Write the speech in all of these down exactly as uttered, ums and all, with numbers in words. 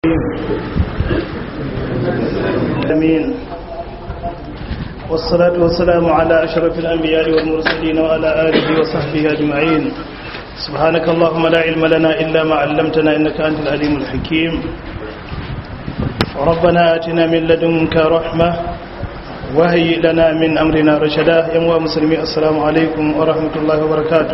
آمين والصلاة والسلام على أشرف الأنبياء والمرسلين وعلى آله وصحبه أجمعين. سبحانك اللهم لا علم لنا إلا ما علمتنا إنك أنت العليم الحكيم. ربنا آتنا من لدنك رحمة وهيئ لنا من أمرنا رشدا. يا مسلمين السلام عليكم ورحمة الله وبركاته.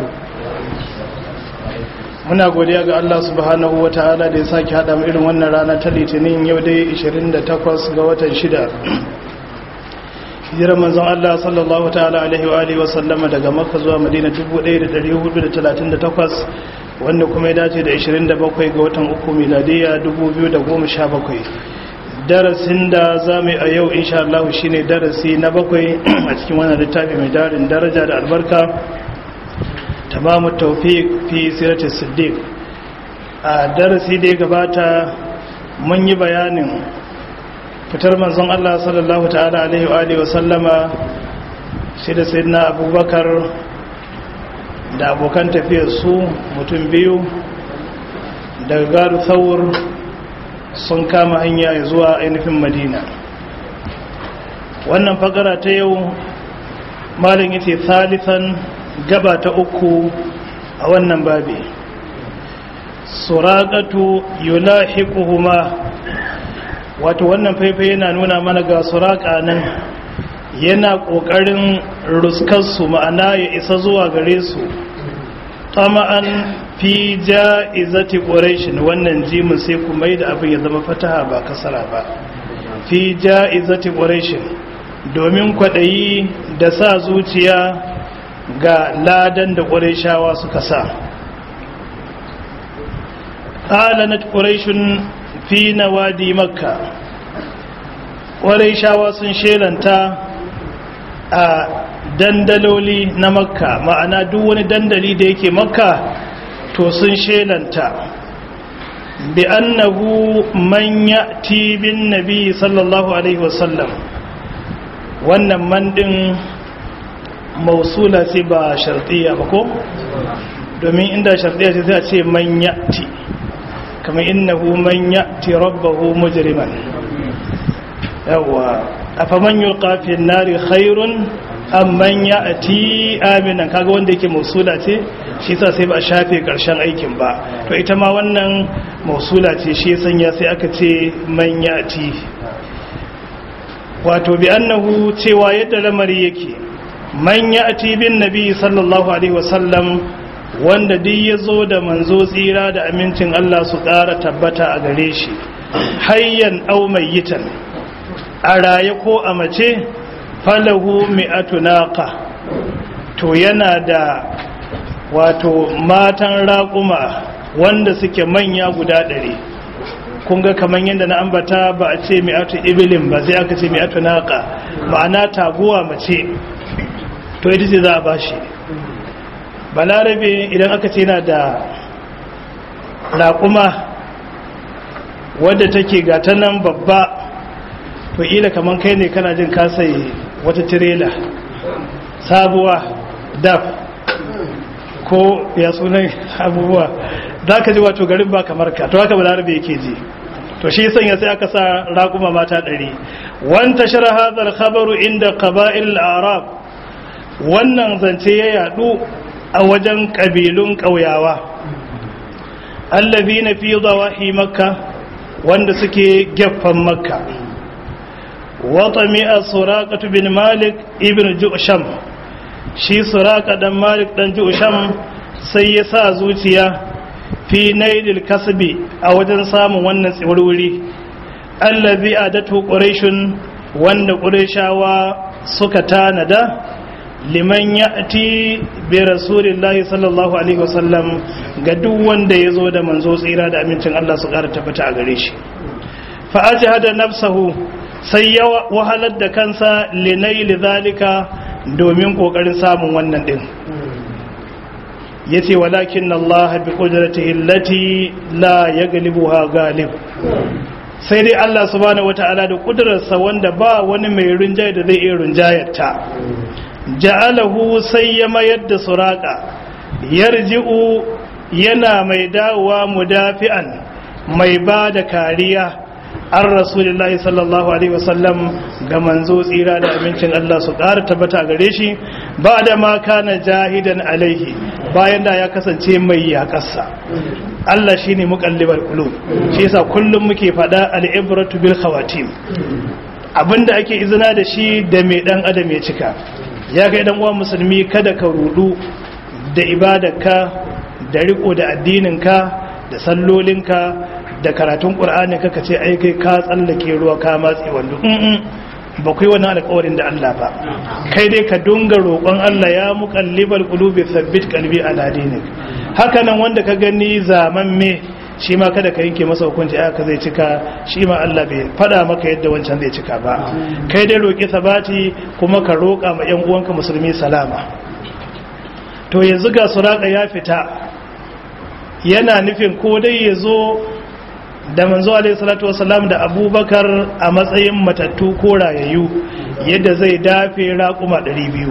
muna godiya ga Allah subhanahu wa ta'ala da ya sake haɗa mu irin wannan rana ta litinin yau dai ishirin da takwas ga watan shida hijirar manzon Allah sallallahu ta'ala alaihi wa alihi wa sallama daga Makka zuwa Madina dubu ɗaya da ɗari hudu da talatin da takwas wanda kuma ya dace da ishirin da bakwai ga watan uku miladiya dubu biyu da goma sha bakwai. Darasin da za mu yi a yau insha Allah shine darasi na bakwai a cikin wannan littafi mai darin daraja da albarka tamamu tawfiq fi siratis siddiq. A darasi da ya gabata mun yi bayanin fitar manzon Allah sallallahu ta'ala alaihi wa alihi wa sallama shi da sayyidina Abubakar da abokan tafiyar su mutum biyu daga garu Thawr sun kama hanya zuwa ainihin Madina. Wannan fagara ta yau malin yace salisan gaba ta uku a wannan babi, suraqatu yulahiquhuma. Wato wannan faifai yana nuna mana ga suraqa nan yana kokarin ruskar su, ma'ana ya isa zuwa gare su tama'an fi ja'izati quraish. wannan jimin sai ku mai da abin ya zama fataha ba kasara ba, fi ja'izati quraish, domin kwadayi da sa zuciya ga ladan da ƙurayshawa suka sa. alanat quraishun fi nawadi makka, ƙurayshawa sun shelanta a dandaloli na makka, ma'ana duk wani dandali da yake makka to sun shelanta bi annahu man ya'ti bin nabi sallallahu alaihi wasallam. wannan man din mausula ce ba shartiya ba ko, domin inda shartiya ce sai a ce man ya'ti, kamar innahu man ya'ti rabbahu mujriman. yawa afaman yulqa fi an-nari khairun am man ya'ti aminan, kaga wanda yake mausula ce shi yasa sai ba a shafe karshen aikin ba, to ita ma wannan mausula ce shi sanya sai aka ce man ya'ti. wato bi annahu cewa yadda lamari yake, man ya'ti bin nabi sallallahu alaihi wasallam, wanda duk yazo da manzo tsira da amincin Allah su ƙara tabbata a gare shi, hayyan aw mayyitan, a raye ko a mace, falahu mi'atu naqa, to yana da wato matan raƙuma wanda suke manya guda ɗari. kun ga kaman yadda na ambata ba a ce mi'atu ibilin ba, sai aka ce mi'atu naqa, ma'ana taguwa mace to ita ce za a bashi. balarabe idan aka ce yana da raƙuma wadda take gata nan babba, to ila kaman kai ne kana jin kasai wata tirela sabuwa daf ko ya sunan abubuwa, za ka ji wato garin ba kamar ka, to haka balarabe yake ji. to shi sanya sai aka sa raƙuma mata ɗari. wanta shara hadar khabaru inda qaba'il al-arab, wannan zance ya yadu a wajen ƙabilun ƙauyawa, allazina fi dawahi makka, wanda suke gefen makka. wata mi'a suraqatu bin malik ibn ju'sham, shi suraqa dan malik dan ju'sham sai ya sa zuciya fi nailil kasbi, a wajen samun wannan tsiwurwuri, allazi adatu quraishun, wanda qurayshawa suka tanada liman ya'ti bi rasulillahi sallallahu alaihi wasallam, ga duk wanda yazo da manzo tsira da amincin Allah su ƙara tabbata a gare shi. fa ajhada nafsahu, sai ya wahalar da kansa linaili zalika, domin kokarin samun wannan din. yace walakin Allah bi qudratihi allati la yaghlibuha ghalib, sai dai Allah subhanahu wataala da kudrarsa wanda ba wani mai rinjaye da zai iya rinjayarta. ja'alahu, sai ya mayar da suraka, yarji'u, yana mai dawowa mudafi'an, mai ba da kariya an rasulullahi sallallahu alaihi wasallam ga manzo tsira da amincin Allah su ƙara tabbata gare shi ba da ma kana jahidan alaihi bayan da ya kasance mai yaƙarsa. Allah shine muqallibal qulub, shi yasa kullum muke faɗa al-ibratu bil khawatim, abinda ake izina da shi da mai dan adam ya cika. Ya kai dan uwa musulmi, kada ka rudu da ibadarka da riko da addininka da sallolinka da karatun ƙur'ani kaka ce ai kai ka tsallake ruwa ka matsi wando ba kai wannan alƙawarin da Allah ba. Kai dai ka dunga roƙon Allah, ya muqallibal qulubi thabbit qalbi ala dinik. Haka nan wanda ka gani zaman me shi ma kada ka yanke masa hukunci aka zai cika, shi ma Allah bai fada maka yadda wancan zai cika ba. Kai dai roƙi sabati kuma ka roƙa ma ƴan uwanka musulmi salama. To yanzu ga Suraka ya fita, yana nufin ko dai ya zo da manzo alaihi salatu wasalam da Abubakar a matsayin matattu ko rayayyu yadda zai dafe raƙuma ɗari biyu.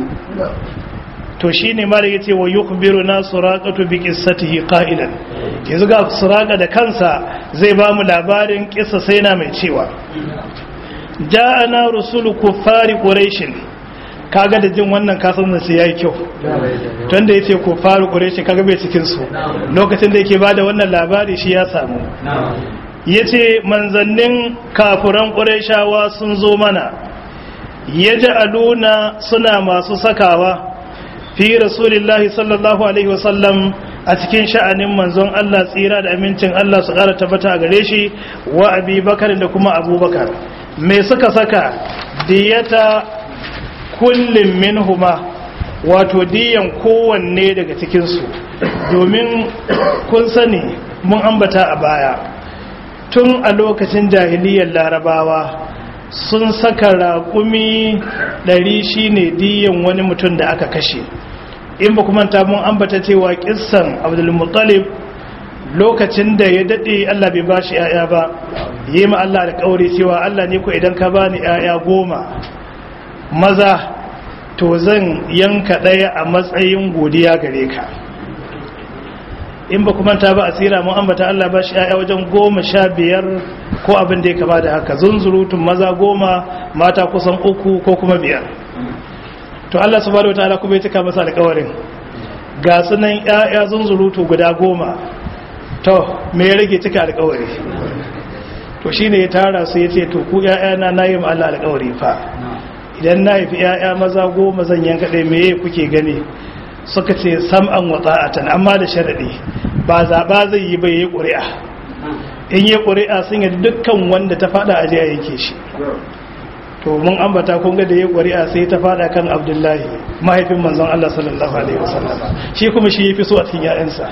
To shine mala yace wa yukhbiruna Suraqatu bi qissatihi qailan, yanzu ga Suraka da kansa zai ba mu labarin kissa sai na mai cewa ja'ana rusulu kuffari quraish. Kaga da jin wannan kasan da sai yayi kyau, tunda yace kuffari quraish kaga bai cikin su lokacin da yake bada wannan labari shi ya samu. Yace manzannin kafuran quraishawa sun zo mana, yaj'aluna suna masu sakawa fi rasulillahi sallallahu alaihi wasallam a cikin sha'anin manzon Allah tsira da amincin Allah su ƙara tabbata a gare shi wa Abi Bakar da kuma Abubakar. Me suka saka? Diyata kullum minhuma, wato diyan kowanne daga cikinsu, domin kun sani mun ambata a baya tun a lokacin jahiliyar larabawa sun saka raƙumi ɗari shine diyan wani mutum da aka kashe. In ba kuma ta mun ambata cewa kissan Abdul Muttalib lokacin da ya dade Allah bai bashi yaya ba, yi ma Allah alƙawari cewa Allah ne ko idan ka bani yaya goma maza to zan yanka ɗaya a matsayin godiya gare ka. In ba kuma ta ba asira mun ambata Allah bashi yaya wajen goma sha biyar ko abin da ya kama da haka, zunzurutun maza goma mata kusan uku ko kuma biyar. To Allah subhanahu wataala kuma ya cika masa alƙawarin ga sunan ƴaƴa zunzurutu guda goma. To me ya rage cika alƙawari? To shine ya tara su yace to ku ƴaƴana nayi ma Allah alƙawari fa idan na haifi ƴaƴa maza goma zan yanka ɗaya, meye kuke gani? Suka ce sam'an wa ta'atan, amma da sharadi ba zaba zai yi ba, yayi ƙuri'a. In yayi ƙuri'a sun yi dukkan wanda ta fada aje a yanke shi. To mun ambata kun ga da yayi ƙuri'a sai ta fada kan Abdullahi mahaifin manzon Allah sallallahu alaihi wasallam, shi kuma shi yafi so a cikin ƴaƴansa.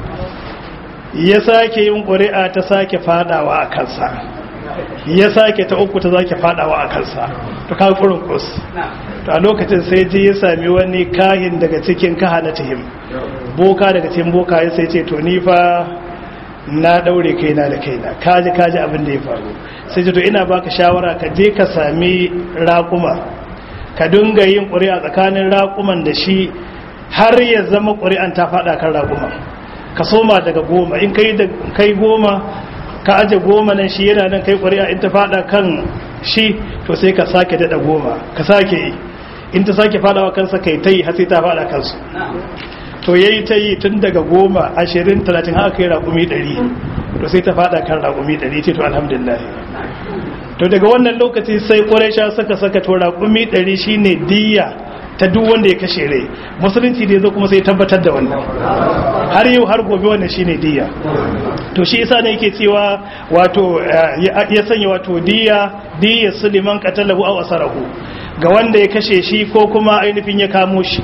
Ya sake yin ƙuri'a ta sake fadawa a kansa, ya sake ta uku ta sake fadawa a kansa. To ka furin kus. To a lokacin sai je ya sami wani kahin daga cikin kahanatihim, boka daga cikin boka ya sai ce to ni fa na daure kaina da kaina, kaji kaji abin da ya faru. Sai ce to ina baka shawara ka je ka sami raƙuma, ka dinga yin ƙuri'a tsakanin raƙuman da shi har ya zama ƙuri'an ta faɗa kan raƙuman. Ka soma daga goma, in kai da kai goma ka aje goma nan shi yana nan kai ƙuri'a, in ta faɗa kan shi to sai ka sake daɗa goma ka sake yi, in ta sake faɗawa kansa kai ta yi har sai ta faɗa kansu. To yayi ta yi tun daga goma ashirin talatin haka kai raƙumi ɗari, to sai ta faɗa kan raƙumi ɗari ce to alhamdulillah. To daga wannan lokaci sai Quraisha suka saka to raƙumi ɗari shine diyya ta duk wanda ya kashe rai. Musulunci da yazo kuma sai tabbatar da wannan, har yau har gobe wannan shine diyya. To shi yasa ne yake cewa wato ya sanya wato diyya diyya suliman qatalahu aw asarahu, ga wanda ya kashe shi ko kuma ainihin ya kamo shi.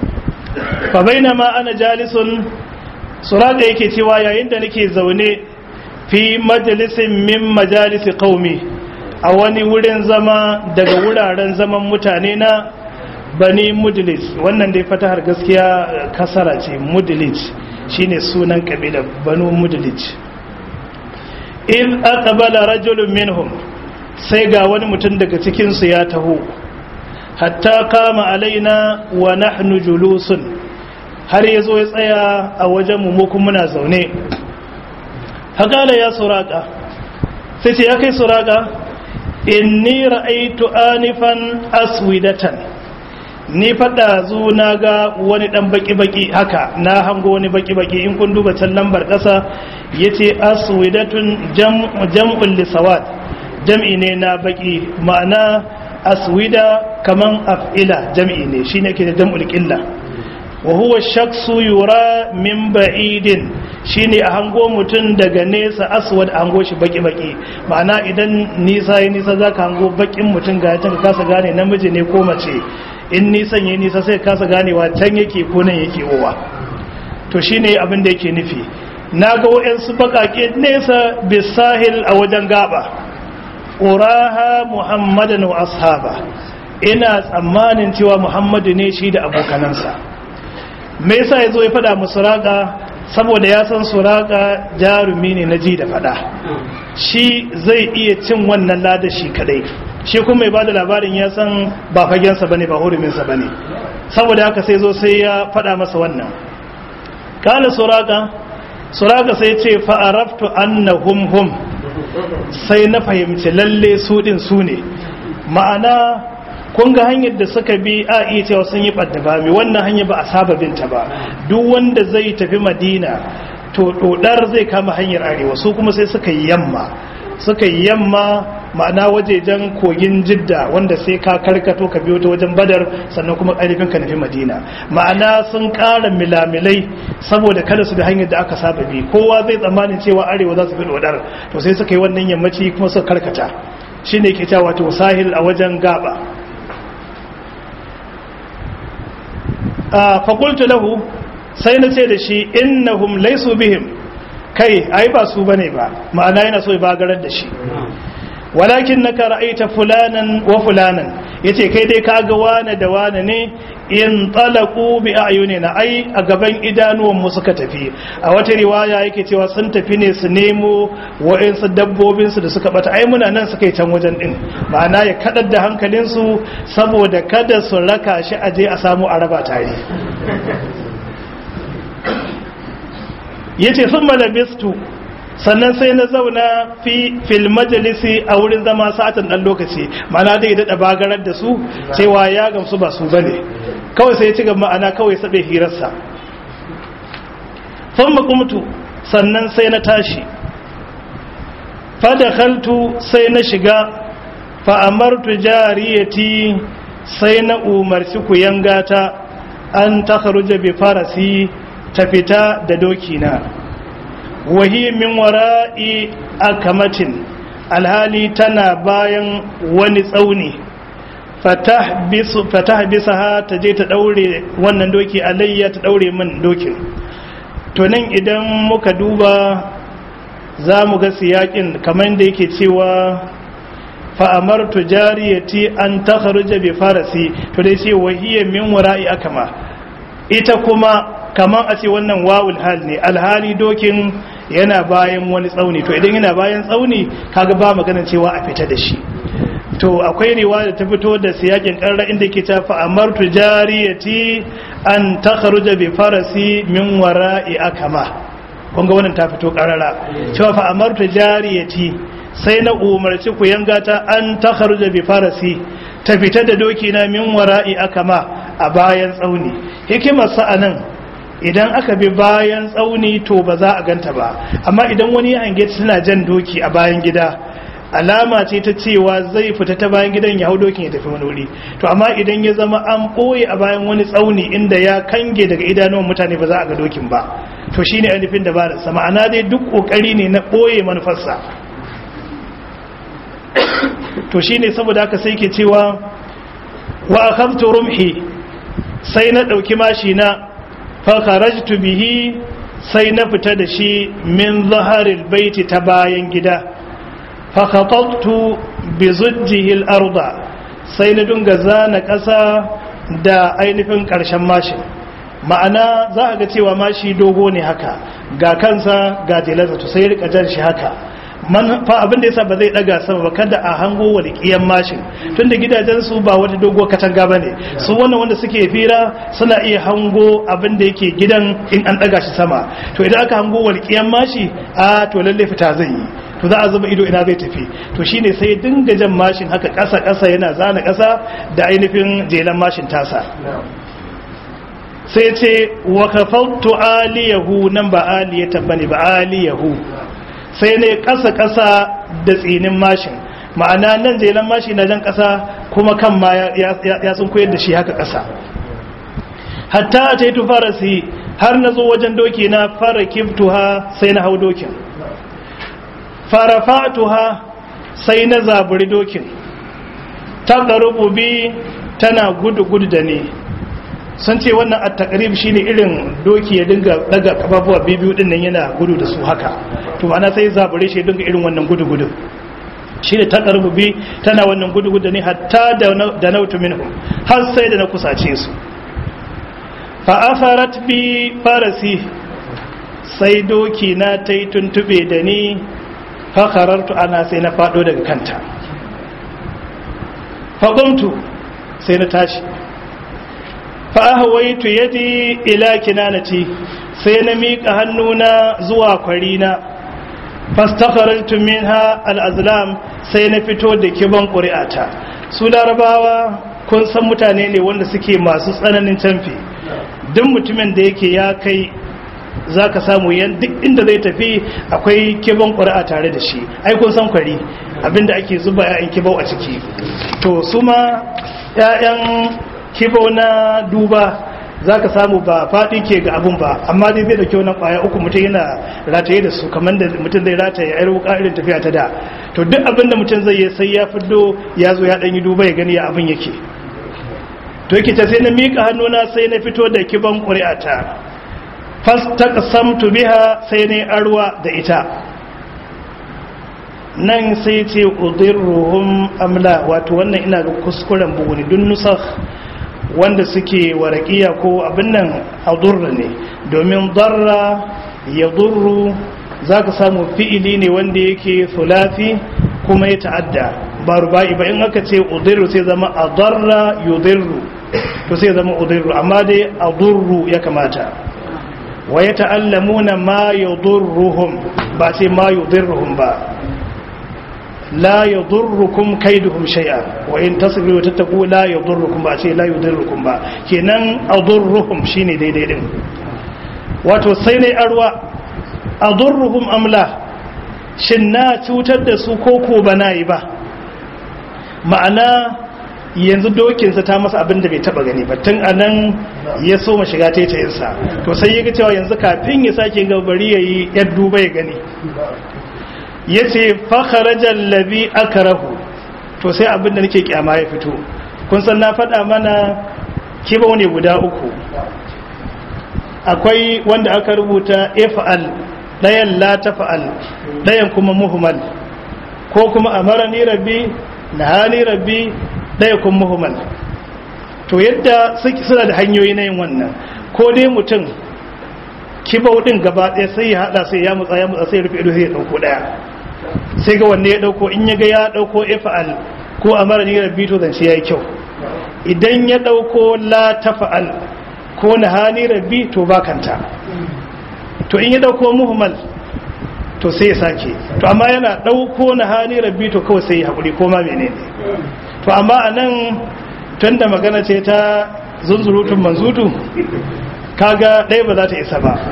Fa bainama ana jalisun, Suraka yake cewa yayin da nake zaune fi majalisin min majalisi qaumi, a wani wurin zama daga wuraren zaman mutane na Bani Mudlis. Wannan dai fatahar gaskiya kasara ce, Mudlis shine sunan kabila Banu Mudlis. In aqbala rajulun minhum, sai ga wani mutum daga cikin su ya taho, hatta kama alaina wa nahnu julusun, har yazo ya tsaya a wajen mu kuma muna zaune. haƙala ya suraka sai ce ya kai suraka inni ra'aitu anifan aswidatan ni fada zu na ga wani dan baki-baki haka na hango wani baki-baki in kun duba can lambar ƙasa yace aswidatun jam'ul lisawad jam'i ne na baki ma'ana aswida kaman af'ila jam'i ne shine ke da jam'ul qilla wa huwa shaksu yura min ba'idin shine a hango mutun daga nesa aswad a hango shi baki-baki ma'ana idan nisa yi nisa zaka hango bakin mutun ga ta kasa gane namiji ne ko mace in nisan yi nisa sai kasa ganewa can yake ko nan yake owa to shine abin da yake nufi naga wayansu bakake nesa bisahil a wajen gaba uraha muhammadan wa ashaba ina tsammanin cewa muhammadu ne shi da abokanansa me yasa yazo ya fada musu suraka saboda ya san suraka jarumi ne na ji da fada shi zai iya cin wannan ladashi kadai shi kuma mai bada labarin ya san ba fagensa bane ba huruminsa bane saboda haka sai zo sai ya fada masa wannan kala suraka suraka sai ce fa araftu annahum hum sai na fahimci lalle su din su ne ma'ana kun ga hanyar da suka bi a iya cewa sun yi ɓadda ba mai wannan hanyar ba a saba binta ba duk wanda zai tafi madina to dodar zai kama hanyar arewa su kuma sai suka yi yamma suka yi yamma ma'ana wajejen kogin jidda wanda sai ka karkato ka biyo ta wajen badar sannan kuma ainihin ka nufi madina ma'ana sun ƙara milamilai saboda kada su bi hanyar da aka saba bi kowa zai tsammanin cewa arewa za su fi dodar to sai suka yi wannan yammaci kuma suka karkata shine ke cewa wato sahil a wajen gaba fakultu lahu sai na ce da shi innahum laysu bihim kai ai ba su bane ba ma'ana yana so ya bagarar da shi walakin naka ra'aita fulanan wa fulanan yace kai dai kaga wane da wane ne in talaqu bi ayunina ai a gaban idanuwan mu suka tafi a wata riwaya yake cewa sun tafi ne su nemo wa'insu dabbobin su da suka bata ai muna nan suka yi can wajen din ma'ana ya kadar da hankalin su saboda kada su raka shi aje a samu araba tare yace thumma labistu sannan sai na zauna fi fil majalisi a wurin zama sa'atan dan lokaci ma'ana dai da bagarar da su cewa ya gamsu ba su bane kawai sai ya ci gaba ma'ana kawai sabe hirarsa thumma qumtu sannan sai na tashi fa dakhaltu sai na shiga fa amartu jariyati sai na umarci ku yangata an takhruja bi farasi ta fita da doki na wahi min wara'i akamatin alhali tana bayan wani tsauni fatah bisaha ta je ta daure wannan doki alayya ta daure min dokin to nan idan muka duba za mu ga siyakin kamar da yake cewa fa'amartu jariyati an takhruja bi farasi to dai ce wahiya min wara'i akama ita kuma kaman a ce wannan wawul hal ne alhali dokin yana bayan wani tsauni to idan yana bayan tsauni kaga ba maganar cewa a fita da shi to akwai riwaya ta fito da siyakin karra inda ke ta fa amartu jariyati an takhruja bi farasi min wara'i akama kun ga wannan ta fito karara cewa fa amartu jariyati sai na umarci ku yanga ta an takhruja bi farasi ta fita da doki na min wara'i akama a bayan tsauni hikimar sa anan idan aka bi bayan tsauni to ba za a ganta ba amma idan wani ya hange suna jan doki a bayan gida alama ce ta cewa zai fita ta bayan gidan ya hau dokin ya tafi wani wuri to amma idan ya zama an ɓoye a bayan wani tsauni inda ya kange daga idanuwan mutane ba za a ga dokin ba to shine alifin dabararsa ma'ana dai duk kokari ne na ɓoye manufarsa to shine saboda haka sai ke cewa wa akhadtu rumhi sai na dauki mashi na fa kharajtu bihi sai na fita da shi min zaharil baiti ta bayan gida fa khatattu bi zujjihi al-arda sai na dunga zana kasa da ainihin karshen mashin ma'ana za a ga cewa mashi dogo ne haka ga kansa ga jelarsa to sai rika jan shi haka fa abin da yasa ba zai daga sama ba kada a hango walƙiyan mashin tunda gidajen su ba wata dogo katanga bane su wannan wanda suke fira suna iya hango abin da yake gidan in an daga shi sama to idan aka hango walƙiyan mashi a to lalle fita zai yi to za a zuba ido ina zai tafi to shine sai dinga jan mashin haka ƙasa ƙasa yana zana ƙasa da ainihin jelan mashin tasa sai ce wa kafaltu aliyahu nan ba aliyatan bane ba aliyahu sai ne ƙasa ƙasa da tsinin mashin ma'ana nan jelan mashi na jan ƙasa kuma kan ma ya sun koyar da shi haka ƙasa hatta a taitu farasi har na zo wajen doki na fara kiftuha sai na hau dokin farafatuha sai na zaburi dokin ta bi tana gudu-gudu da ne sun ce wannan at-taqrib shine irin doki ya dinga daga kafafuwa biyu din nan yana gudu da su haka to ana sai zabure shi dinga irin wannan gudu-gudu shine taqarrubi tana wannan gudu-gudu ne hatta da nautu minhu har sai da na kusace su fa afarat bi farasi sai doki na tai tuntube da ni fa kharartu ana sai na fado daga kanta fa qumtu sai na tashi fa'ahawaitu yadi ila kinanati sai na miƙa hannuna zuwa kwarina fastakharajtu minha al-azlam sai na fito da kiban ƙuri'ata su larabawa kun san mutane ne wanda suke masu tsananin canfi duk mutumin da yake ya kai zaka samu yan duk inda zai tafi akwai kiban ƙuri'a tare da shi ai kun san kwari abinda ake zuba ya'yan kibau a ciki to su ma ya'yan kibo na duba za ka samu ba faɗi ke ga abun ba amma dai zai da kyau na ƙwaya uku mutum yana rataye da su kamar da mutum zai rataye a wuka irin tafiya ta da to duk abin da mutum zai yi sai ya fiddo ya zo ya ɗan yi duba ya gani ya abin yake to yake ta sai na miƙa hannuna sai na fito da kiban ƙuri'ata fas ta ƙasamtu biha sai na arwa da ita nan sai ce udirruhum amla wato wannan ina ga kuskuren bugu ne dun nusakh wanda suke waraƙiya ko abin nan adurra ne domin darra ya durru za ka samu fi'ili ne wanda yake sulafi kuma ya ta'adda ba ruba'i ba in aka ce udirru sai zama adarra yudirru to sai zama udirru amma dai adurru ya kamata wa ya ta'allamuna ma yudurruhum ba sai ma yudirruhum ba la yadurrukum kaiduhum shay'a wa in tasbiru tattaqu la yadurrukum ba ce la yudurrukum ba kenan adurruhum shine daidai din wato sai ne arwa adurruhum amla shin na cutar da su koko bana yi ba ma'ana yanzu dokinsa ta masa abin da bai taba gani ba tun anan ya so ma shiga taitayinsa to sai ya ga cewa yanzu kafin ya sake gabari yayi yar duba ya gani ya ce fakharajar labi aka rahu to sai abinda nake kyama ya fito kun san na faɗa mana kibau ne guda uku akwai wanda aka rubuta if'al ɗayan la taf'al ɗayan kuma muhmal ko kuma amarani rabbi nahani rabbi ɗaya kuma muhmal to yadda suna da hanyoyi na yin wannan ko dai mutum kibau din gaba ɗaya sai ya haɗa sai ya mutsa ya mutsa sai ya rufe ido sai ya ɗauko ɗaya sai ga wanne ya dauko in ya ga ya dauko if'al ko amara ni rabbi to zan ce yayi kyau idan ya dauko la taf'al ko nahani rabbi to bakanta to in ya dauko muhmal to sai ya sake to amma yana dauko nahani rabbi to kawai sai ya hakuri ko ma menene to amma anan tunda magana ce ta zunzurutun manzutu kaga ɗaya ba za ta isa ba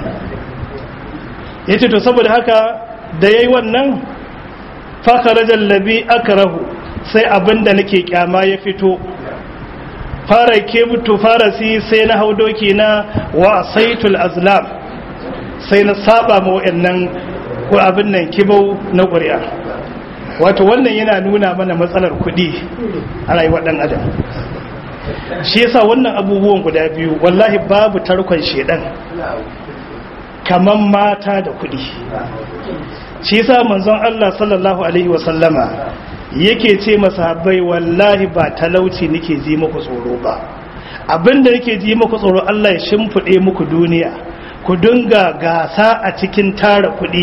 yace to saboda haka da yayi wannan fakarajar labi akrahu sai abinda nake kyama ya fito fara kebtu farasi sai na hau doki na wa saitul azlam sai na saba ma wayannan ko abin nan kibau na ƙuri'a wato wannan yana nuna mana matsalar kuɗi a rayuwar ɗan adam shi yasa wannan abubuwan guda biyu wallahi babu tarkon shedan kaman mata da kuɗi shi yasa manzon Allah sallallahu alaihi wasallama yake ce masahabbai wallahi ba talauci nake ji muku tsoro ba abinda nake ji muku tsoro Allah ya shimfide muku duniya ku dinga gasa a cikin tara kuɗi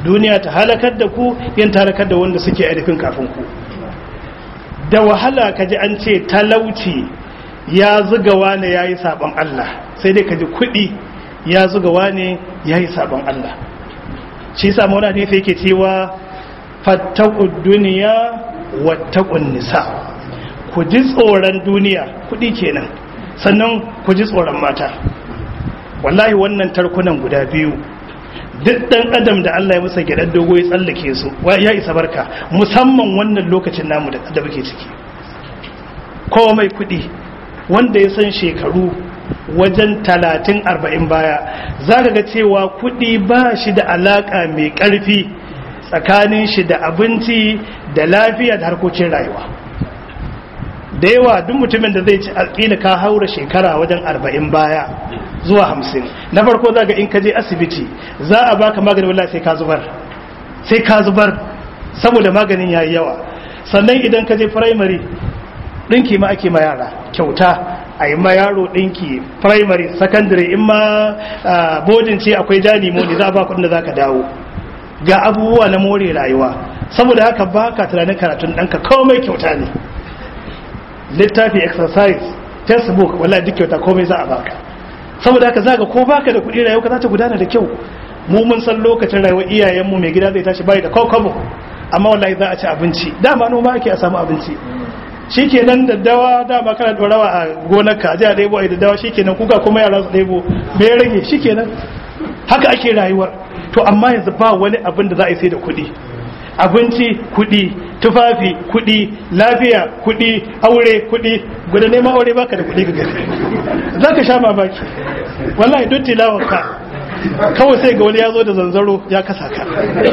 duniya ta halakar da ku yin ta halakar da wanda suke aidafin kafin ku. Da wahala ka ji an ce talauci ya zuga wane ya yi sabon Allah, sai dai ka ji kuɗi ya zuga wane ya yi sabon Allah. shi sa mauna ne sai yake cewa fattaqud duniya wattaqun nisa, ku ji tsoron duniya, kuɗi kenan, sannan ku ji tsoron mata. Wallahi wannan tarkunan guda biyu duk dan adam da Allah ya masa gidan dogo ya tsallake su ya isa barka, musamman wannan lokacin namu da muke ciki. Komai kuɗi, wanda ya san shekaru wajen talatin arba'in baya za ka ga cewa kuɗi ba shi da alaƙa mai ƙarfi tsakanin shi da abinci da lafiya da harkokin rayuwa. Da yawa duk mutumin da zai ci alƙila ka haura shekara wajen arba'in baya zuwa hamsin, na farko za ga in ka je asibiti za a baka maganin wallahi sai ka zubar sai ka zubar saboda maganin yayi yawa. Sannan idan ka je primary ɗinki ma ake ma yara kyauta, a yi ma yaro ɗinki primary secondary, in ma bodin ce akwai jani moni za a ba kudin da za ka dawo, ga abubuwa na more rayuwa. Saboda haka ba ka tunanin karatun ɗanka komai kyauta ne, littafi exercise textbook wallahi duk kyauta komai za a baka. Saboda haka za ga ko baka da kuɗi rayuwa ka za ta gudana da kyau. Mu mun san lokacin rayuwar iyayenmu mai gida zai tashi bai da kokobo, amma wallahi za a ci abinci, dama noma ake a samu abinci. Shi kenan daddawa dama kana dorawa a gonarka a ji a ɗebo a yi daddawa, shi kenan kuka kuma yara su ɗebo bai rage, shi kenan haka ake rayuwar. To amma yanzu ba wani abin da za a yi sai da kuɗi, abinci kuɗi, tufafi kuɗi, lafiya kuɗi, aure kuɗi. Guda neman aure baka da kuɗi ga gari za ka sha mamaki wallahi duk tilawar ka kawai sai ga wani ya zo da zanzaro ya kasa ka.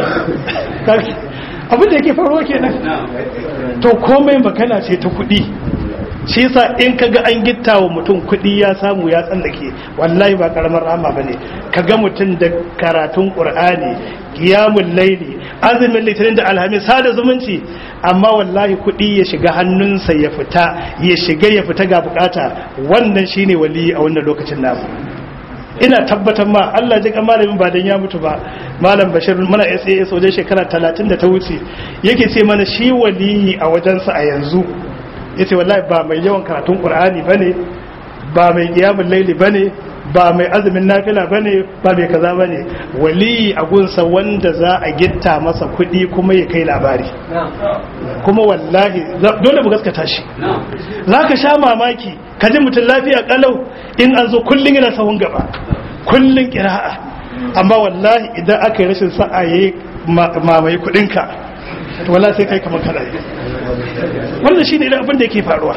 Abin da yake faruwa kenan. To komai magana ce ta kuɗi. Shi yasa in kaga an gitta wa mutum kuɗi ya samu ya tsallake, wallahi ba karamar rahama bane. Kaga mutum da karatun Qur'ani, qiyamul laili, azumin litinin da alhamis, sada zumunci, amma wallahi kuɗi ya shiga hannunsa ya fita ya shiga ya fita ga bukata, wannan shine wali a wannan lokacin namu. Ina tabbatar ma Allah ji kan malamin ba dan ya mutu ba, malam Bashir mana S A S wajen shekara talatin da ta wuce yake ce mana shi waliyi a wajensa a yanzu, yace wallahi ba mai yawan karatun Qur'ani bane, ba mai qiyamul laili bane, ba mai azumin nafila bane, ba mai kaza bane. Waliyi a gunsa wanda za a gitta masa kuɗi kuma ya kai labari, kuma wallahi dole mu gaskata shi. Zaka sha mamaki kaji mutum lafiya kalau in an zo kullun yana sahun gaba, kullun qira'a, amma wallahi idan aka yi rashin sa'a yayi mamaye kuɗinka to wallahi sai kai kamar kada. Wannan shine irin abin da yake faruwa,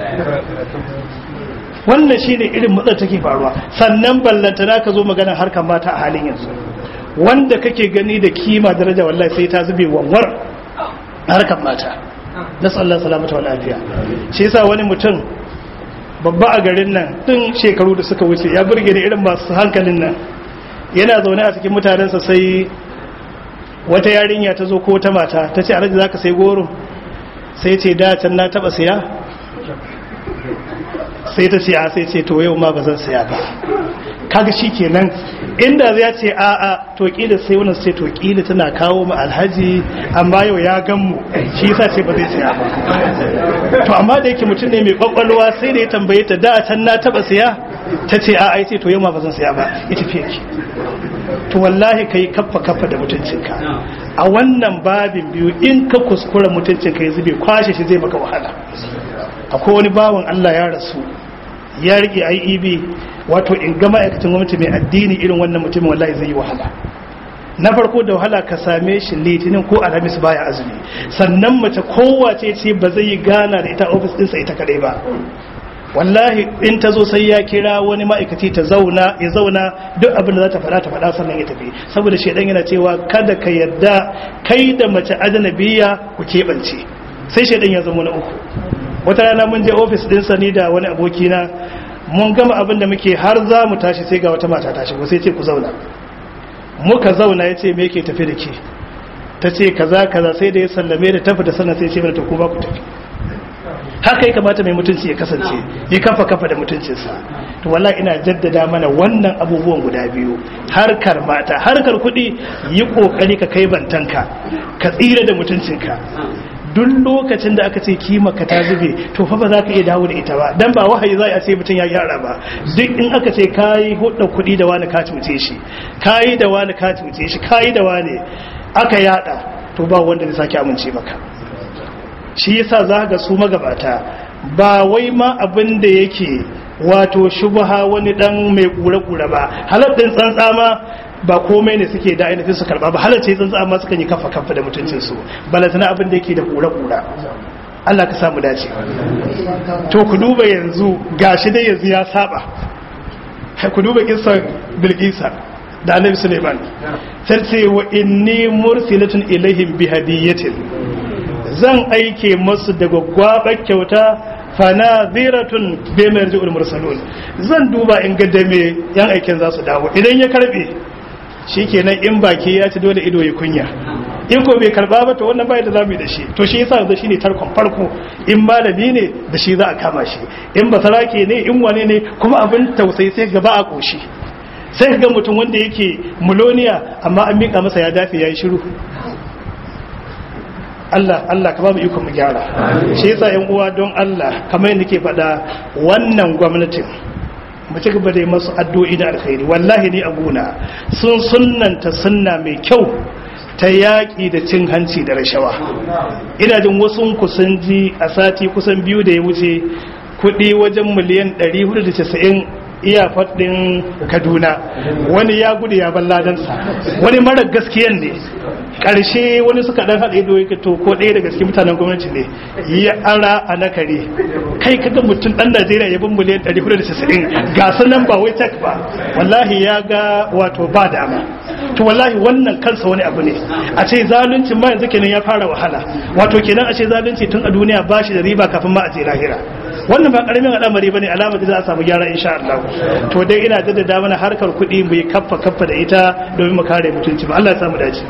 wannan shine irin matsar take faruwa. Sannan ballantana ka zo magana harkar mata a halin yanzu, wanda kake gani da kima daraja wallahi sai ta zube wanwar harkar mata. Nasallallahu salamata wa lafiya. Shi yasa wani mutum babba a garin nan tun shekaru da suka wuce ya burge da irin masu hankalin nan, yana zaune a cikin mutanensa sai wata yarinya ta zo ko ta mata ta ce alhaji za ka sai goro, sai ce da can na taba siya, sai ta ce a, sai ce to yau ma ba zan siya ba. Kaga shi kenan inda zai ce a a to kila sai wannan sai to kila tana kawo mu alhaji amma yau ya gan mu shi yasa ce ba zai siya ba. To amma da yake mutum ne mai kwakwalwa sai da ya tambaye ta da can na taba siya, ta ce a ai sai to yau ma ba zan siya ba, ita fiye ki. To wallahi kai kaffa kaffa da mutuncinka a wannan babin biyu, in ka kuskura mutuncinka ya zube kwashe shi zai maka wahala. Akwai wani bawan Allah ya rasu ya rike I E B, wato in ga ma'aikacin gwamnati mai addini irin wannan mutumin wallahi zai yi wahala. Na farko da wahala ka same shi litinin ko alhamis baya azumi, sannan mace kowace ce ba zai yi gana da ita ofis ɗinsa ita kadai ba. Wallahi in ta zo sai ya kira wani ma'aikaci ta zauna ya zauna duk abin da za ta faɗa ta faɗa sannan ya tafi, saboda shedan yana cewa kada ka yarda kai da mace ajnabiya ku keɓance, sai shedan ya zama na uku. Wata rana mun je ofis ɗinsa ni da wani abokina, mun gama abin da muke har za mu tashi sai ga wata mata ta shigo, sai ce ku zauna. Muka zauna, ya ce me yake tafi da ke, ta ce kaza kaza, sai da ya sallame da tafi da sannan sai ce mana ta kuma ku tafi. haka ya kamata mai mutunci ya kasance ya kafa kafa da mutuncinsa. To wallahi ina jaddada mana wannan abubuwan guda biyu, harkar mata, harkar kuɗi, yi kokari ka kai bantanka ka tsira da mutuncinka. Duk lokacin da aka ce kima ka ta zube to fa ba za ka iya dawo da ita ba, dan ba wahayi za a ce mutum ya gyara ba. Duk in aka ce kayi hudda kuɗi da wani ka cuce shi, kayi da wani ka cuce shi, kayi da wani aka yada, to ba wanda zai sake amince maka. Shi yasa za ga su magabata ba wai ma abin da yake wato shubha wani dan mai kura-kura ba, halattun tsantsa ma ba komai ne suke da ainihin su karba ba, halarci tsantsa ma suka yi kafa kafa da mutuncinsu, balantana abin da yake da kura-kura. Allah ka samu dace. To ku duba yanzu gashi dai yanzu ya saba, ku duba kisar Bilqisa da Annabi Sulaiman, sai ce wa inni mursilatun ilaihim bi hadiyatin, zan aike masu da gwaggwabar kyauta, fanaziratun bima yarji'ul mursalun, zan duba in ga da me yan aikin za su dawo. Idan ya karbe shikenan, in baki ya ci dole ido ya kunya, in ko bai karba ba to wannan bai da zamu yi da shi. To shi yasa yanzu shine tarkon farko, in malami ne da shi za a kama shi, in basarake ne, in wane ne. Kuma abin tausayi sai gaba a koshi, sai ga mutum wanda yake muloniya amma an mika masa ya dafe yayi shiru. Allah Allah ka ba mu ikon mu gyara. Shi yasa yan uwa don Allah, kamar yadda nake faɗa, wannan gwamnatin mu ci gaba da masu addu'o'i da alkhairi. Wallahi ni a gona sun sunnanta sunna mai kyau ta yaƙi da cin hanci da rashawa. Ina jin wasu ku sun ji a sati kusan biyu da ya wuce kuɗi wajen miliyan ɗari hudu da casa'in iya faɗin Kaduna, wani ya gudu ya bar ladansa, wani mara gaskiyan ne. Ƙarshe wani suka ɗan haɗe da yake to ko ɗaya daga cikin mutanen gwamnati ne ya ara a nakare. Kai kaga mutum ɗan Najeriya ya bin miliyan ɗari hudu da casa'in, ga sanan ba wai tak ba, wallahi ya ga wato ba dama. To wallahi wannan kansa wani abu ne, a ce zalunci ma yanzu kenan ya fara wahala, wato kenan a ce zalunci tun a duniya ba shi da riba kafin ma a je lahira. Wannan ba karamin al'amari bane, alama da za a samu gyara insha Allah. To dai ina jaddada mana harkar kuɗi mu yi kaffa kaffa da ita domin mu kare mutunci ba. Allah ya samu dace.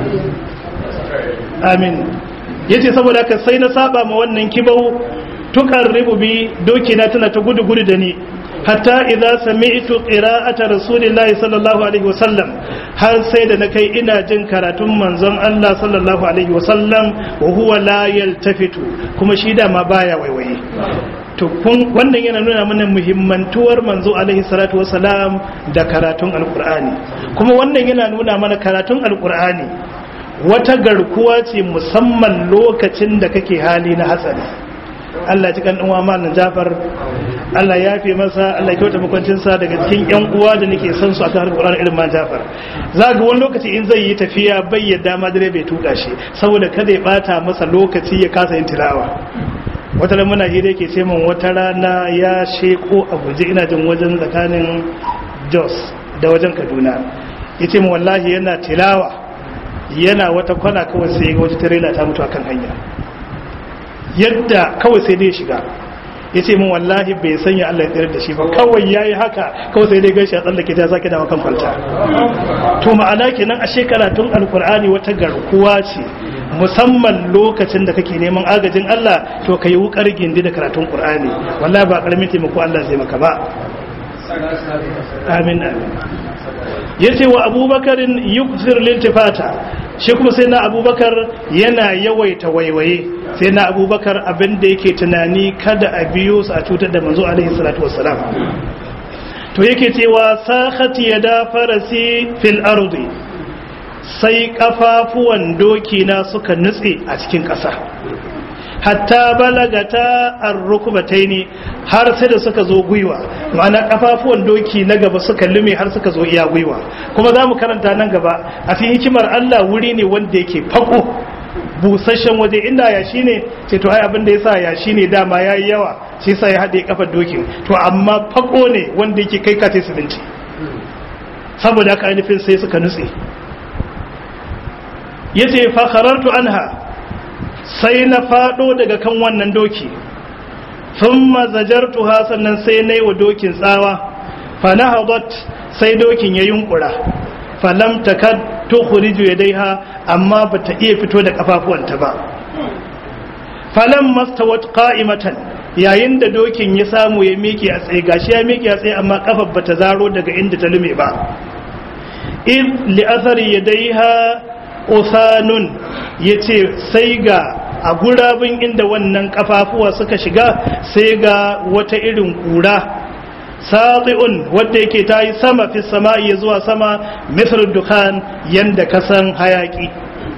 Amin. Yace saboda haka sai na saba ma wannan kibau, tuqarribu bi dokina tana ta gudu gudu da ni, hatta idza sami'tu qira'ata rasulillahi sallallahu alaihi wasallam, har sai da na kai ina jin karatun manzon Allah sallallahu alaihi wasallam, wa huwa la yaltafitu, kuma shi da ma baya waiwaye. To kun wannan yana nuna mana muhimmantuwar manzo alaihi salatu wasalam da karatun alqur'ani, kuma wannan yana nuna mana karatun alqur'ani wata garkuwa ce musamman lokacin da kake hali na hatsari. Allah ji kan uwa malam Jafar, Allah ya fi masa, Allah ya kyauta makwancin sa, daga cikin yan uwa da nake son su akan alqur'ani irin malam Jafar. Za ga wani lokaci in zai yi tafiya bai yadda ma dare bai tuka shi saboda kada ya bata masa lokaci ya kasa yin tilawa. Wata ran muna hira yake ce min wata rana ya sheko a guje, ina jin wajen tsakanin Jos da wajen Kaduna, yace min wallahi yana tilawa, yana wata kwana kawai sai ga wata trailer ta mutu akan hanya, yadda kawai sai dai shiga. Yace min wallahi bai sanya Allah ya tsare da shi ba, kawai yayi haka kawai sai dai gaishe a tsallake ta sake dawo kan kwalta. To ma'ana kenan ashe karatun alkur'ani wata garkuwa ce, musamman lokacin da kake neman agajin Allah, to kai wukar gindi da karatun Qur'ani, wallahi ba karamin taimako Allah zai maka ba. Amin amin. Yace wa Abubakarin yukthir lintifata, shi kuma sai na Abubakar yana yawaita waiwaye. Sai na Abubakar abin da yake tunani kada a biyo su a cutar da manzo alaihi salatu wassalam. To yake cewa sakhati yada farasi fil ardi, sai kafafuwan doki na suka nutse a cikin ƙasa, hatta balagata ar-rukbataini, har sai da suka zo gwiwa, ma'ana kafafuwan doki na gaba suka lume har suka zo iya gwiwa. Kuma za mu karanta nan gaba a cikin hikimar Allah, wuri ne wanda yake fako busasshen waje, inda yashi ne ce to ai abin da yasa yashi ne dama yayi yawa shi yasa ya hade kafar dokin, to amma fako ne wanda yake kai ka sai siminti, saboda haka ainihin sai suka nutse. Yace fa kharartu anha, sai na fado daga kan wannan doki, thumma zajartuha, sannan sai nayi wa dokin tsawa, fa nahadat, sai dokin ya yunkura, falam takad tukhriju yadayha, amma bata iya fito da kafafuwanta ba. Falam mastawat qa'imatan, yayin da dokin ya samu ya miƙe a tsaye gashi ya miƙe a tsaye amma kafar bata zaro daga inda ta lume ba in li athari yadaiha usanun yace sai ga a gurabin inda wannan kafafuwa suka shiga sai ga wata irin kura sati'un wanda yake tayi sama fi sama'i zuwa sama misr dukhan yanda kasan hayaki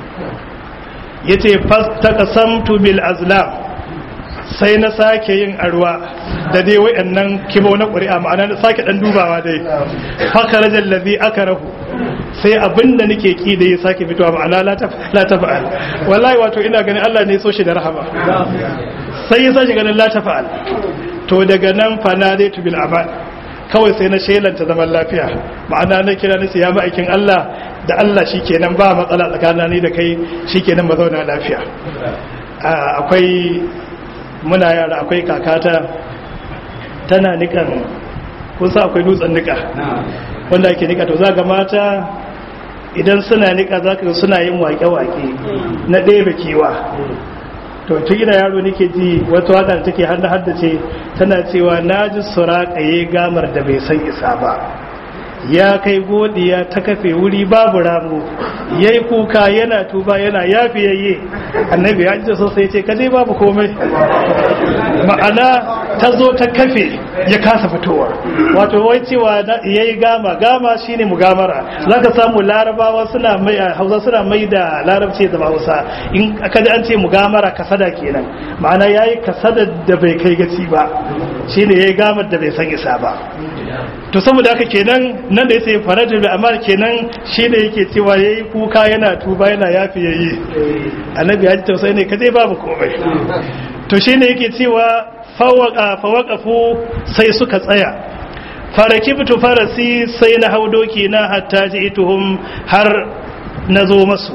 yace fastaqasamtu bil azlam sai na sake yin arwa da dai wayannan kibo na ƙuri'a ma'ana na sake dan dubawa dai fakarajal ladhi akrahu sai abinda nake ki da ya sake fitowa ma'ana la tafa'al wallahi wato ina ganin Allah ne so shi da rahama sai ya sake ganin la tafa'al to daga nan fa na dai bil aman kawai sai na shelanta zaman lafiya ma'ana na kira ni sai ya ma'aikin Allah da Allah shikenan ba matsala tsakanin ni da kai shikenan ba zauna lafiya akwai muna yara akwai kakata tana nikan kun sa akwai dutsen nika wanda ake nika to za ga mata idan suna nika za ka suna yin wake-wake na ɗebe kewa to tun ina yaro nake ji wata waka da take hannu haddace tana cewa na ji surakaye gamar da bai san isa ba ya kai godiya ta kafe wuri babu ramu ya yi kuka yana tuba yana yafiyayye annabi ya ji sosai ce kaje babu komai ma'ana ta zo ta kafe ya kasa fitowa wato wai cewa ya yi gama gama shine mugamara za ka samu larabawa suna mai hausa suna mai da larabci da hausa in kaji an ce mugamara kasada kenan ma'ana ya yi kasada da bai kai gaci ba shine ya yi gamar da bai san isa ba to saboda haka kenan nan da yace farajul amal kenan shine yake cewa yayi kuka yana tuba yana yafi yayi annabi ya ji tausayi ne kaje babu komai to shine yake cewa fawaqa fawaqafu sai suka tsaya farakibtu farasi sai na haudoki na hatta ji'tuhum har nazo masu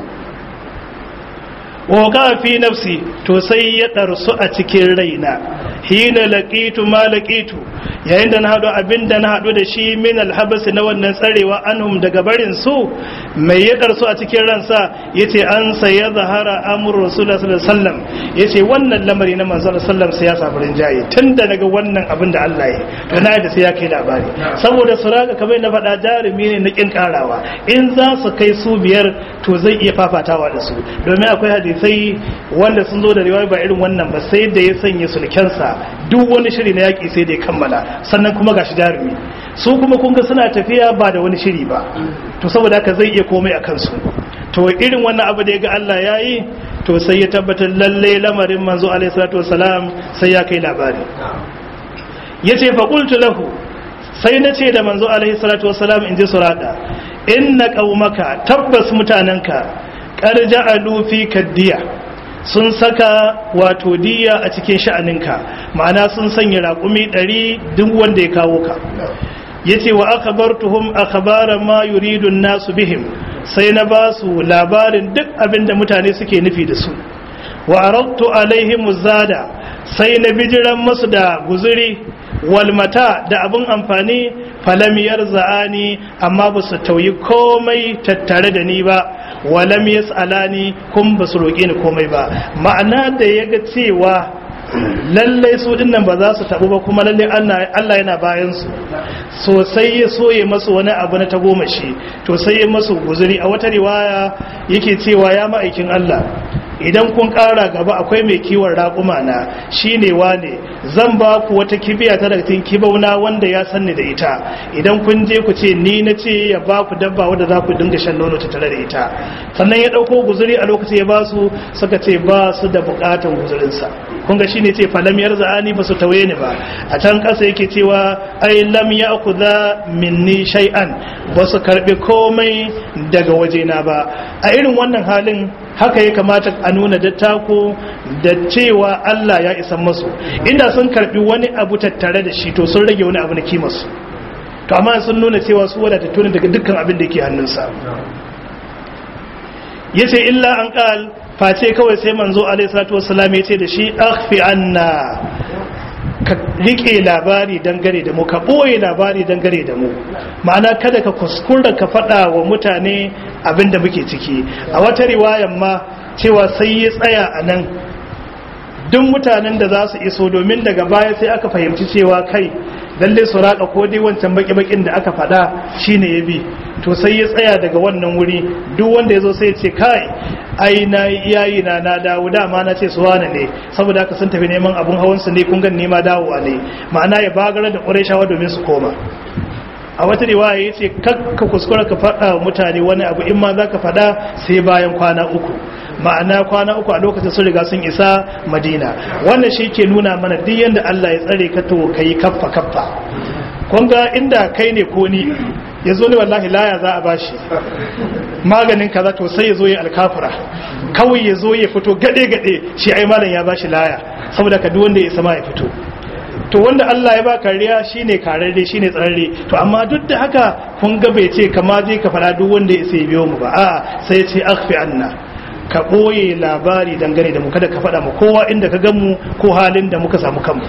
wa fi nafsi to sai ya darsu a cikin raina hina laqitu ma laqitu yayin da na hadu abinda na hadu da shi min alhabasi na wannan tsarewa anhum daga barin su mai ya darsu a cikin ransa yace an sayya zahara amru rasulullahi sallallahu alaihi wasallam yace wannan lamari na manzon sallallahu sai ya safarin jaye tunda daga wannan abin da Allah ya to na da sai ya kai labari saboda suraka kamar na faɗa jarumi ne na kin karawa in za su kai su biyar to zai iya fafatawa da su domin akwai hadisai wanda sun zo da riwaya ba irin wannan ba sai da ya sanya sulkensa duk wani shiri na yaki sai da ya kammala sannan kuma gashi jarumi su kuma kun ga suna tafiya ba da wani shiri ba to saboda haka zai iya komai a kansu to irin wannan abu da ya ga Allah ya yi to sai ya tabbatar lalle lamarin manzo alaihi salatu wasalam sai ya kai labari yace fa qultu lahu sai na ce da manzo alaihi salatu wasalam in ji surada inna qaumaka tabbas mutananka qad ja'alu fi kaddiya sun saka wato diya a cikin sha'aninka ma'ana sun sanya raƙumi ɗari duk wanda ya kawo ka yace wa akhbartuhum akhbara ma yuridu an-nasu bihim sai na ba su labarin duk abin da mutane suke nufi da su wa aradtu alaihim zada sai na bijiran masu da guzuri walmata da abin amfani falam yarza'ani amma ba su tauyi komai tattare da ni ba walam yas'alani kun ba su roƙe ni komai ba ma'ana da yaga cewa lallai su dinnan ba za su tabu ba kuma lallai Allah yana bayan su so sai ya soye masu wani abu na tagomashi to sai ya masu guzuri a wata riwaya yake cewa ya ma'aikin Allah idan kun ƙara gaba akwai mai kiwon raƙuma na shine wane zan ba ku wata kibiya ta daga cikin kibauna wanda ya sanni da ita idan kun je ku ce ni na ce ya ba ku dabba wadda za ku dinga shan nono ta tare da ita sannan ya ɗauko guzuri a lokacin ya ba su suka ce ba su da buƙatan guzurinsa kun ga shine ce falam yarza'ani ba su tawaye ni ba a can ƙasa yake cewa ai lam ya'khudha minni shay'an ba su karbi komai daga wajena ba a irin wannan halin haka ya kamata a nuna dattako da cewa Allah ya isan masu inda sun karbi wani abu tattare da shi to sun rage wani abu na kimarsu to amma sun nuna cewa su wadatattu ne daga dukkan abin da yake hannunsa yace illa an qal face kawai sai manzo alaihi salatu wassalam yace da shi akhfi anna ka rike labari dangane da mu ka boye labari dangane da mu ma'ana kada ka kuskura ka faɗa wa mutane abin da muke ciki a wata riwayan ma cewa sai ya tsaya a nan duk mutanen da za su iso, domin daga baya sai aka fahimci cewa kai lalle Suraka ko dai wancan baki-bakin da aka faɗa shine ya bi, to sai ya tsaya daga wannan wuri. Duk wanda ya zo sai ya ce kai ai na iyayi na na dawo, dama na ce suwana ne, saboda haka sun tafi neman abun hawan su ne, kun gan nema dawowa ne, ma'ana ya bagara da Qurayshawa domin su koma. A wata riwaya yace kakka kuskura ka faɗa mutane wani abu, in ma zaka faɗa sai bayan kwana uku, ma'ana kwana uku a lokacin sun riga sun isa Madina. Wannan shi ke nuna mana duk yanda Allah ya tsare ka to kai kaffa kaffa. Kun ga inda kai ne ko ni ya zo ne wallahi laya za a bashi maganin kaza, to sai ya zo ya alkafura kawai, ya zo ya fito gade gade shi ai malam ya bashi laya, saboda ka duk wanda ya sama ya fito. To wanda Allah ya ba kariya shine kararre, shine tsararre. To amma duk da haka kun ga bai ce kama je ka fara duk wanda ya sai biyo mu ba, a'a sai ya ce akhfi anna, ka boye labari dangane da mu, kada ka faɗa mu kowa inda ka gan mu ko halin da muka samu kanmu.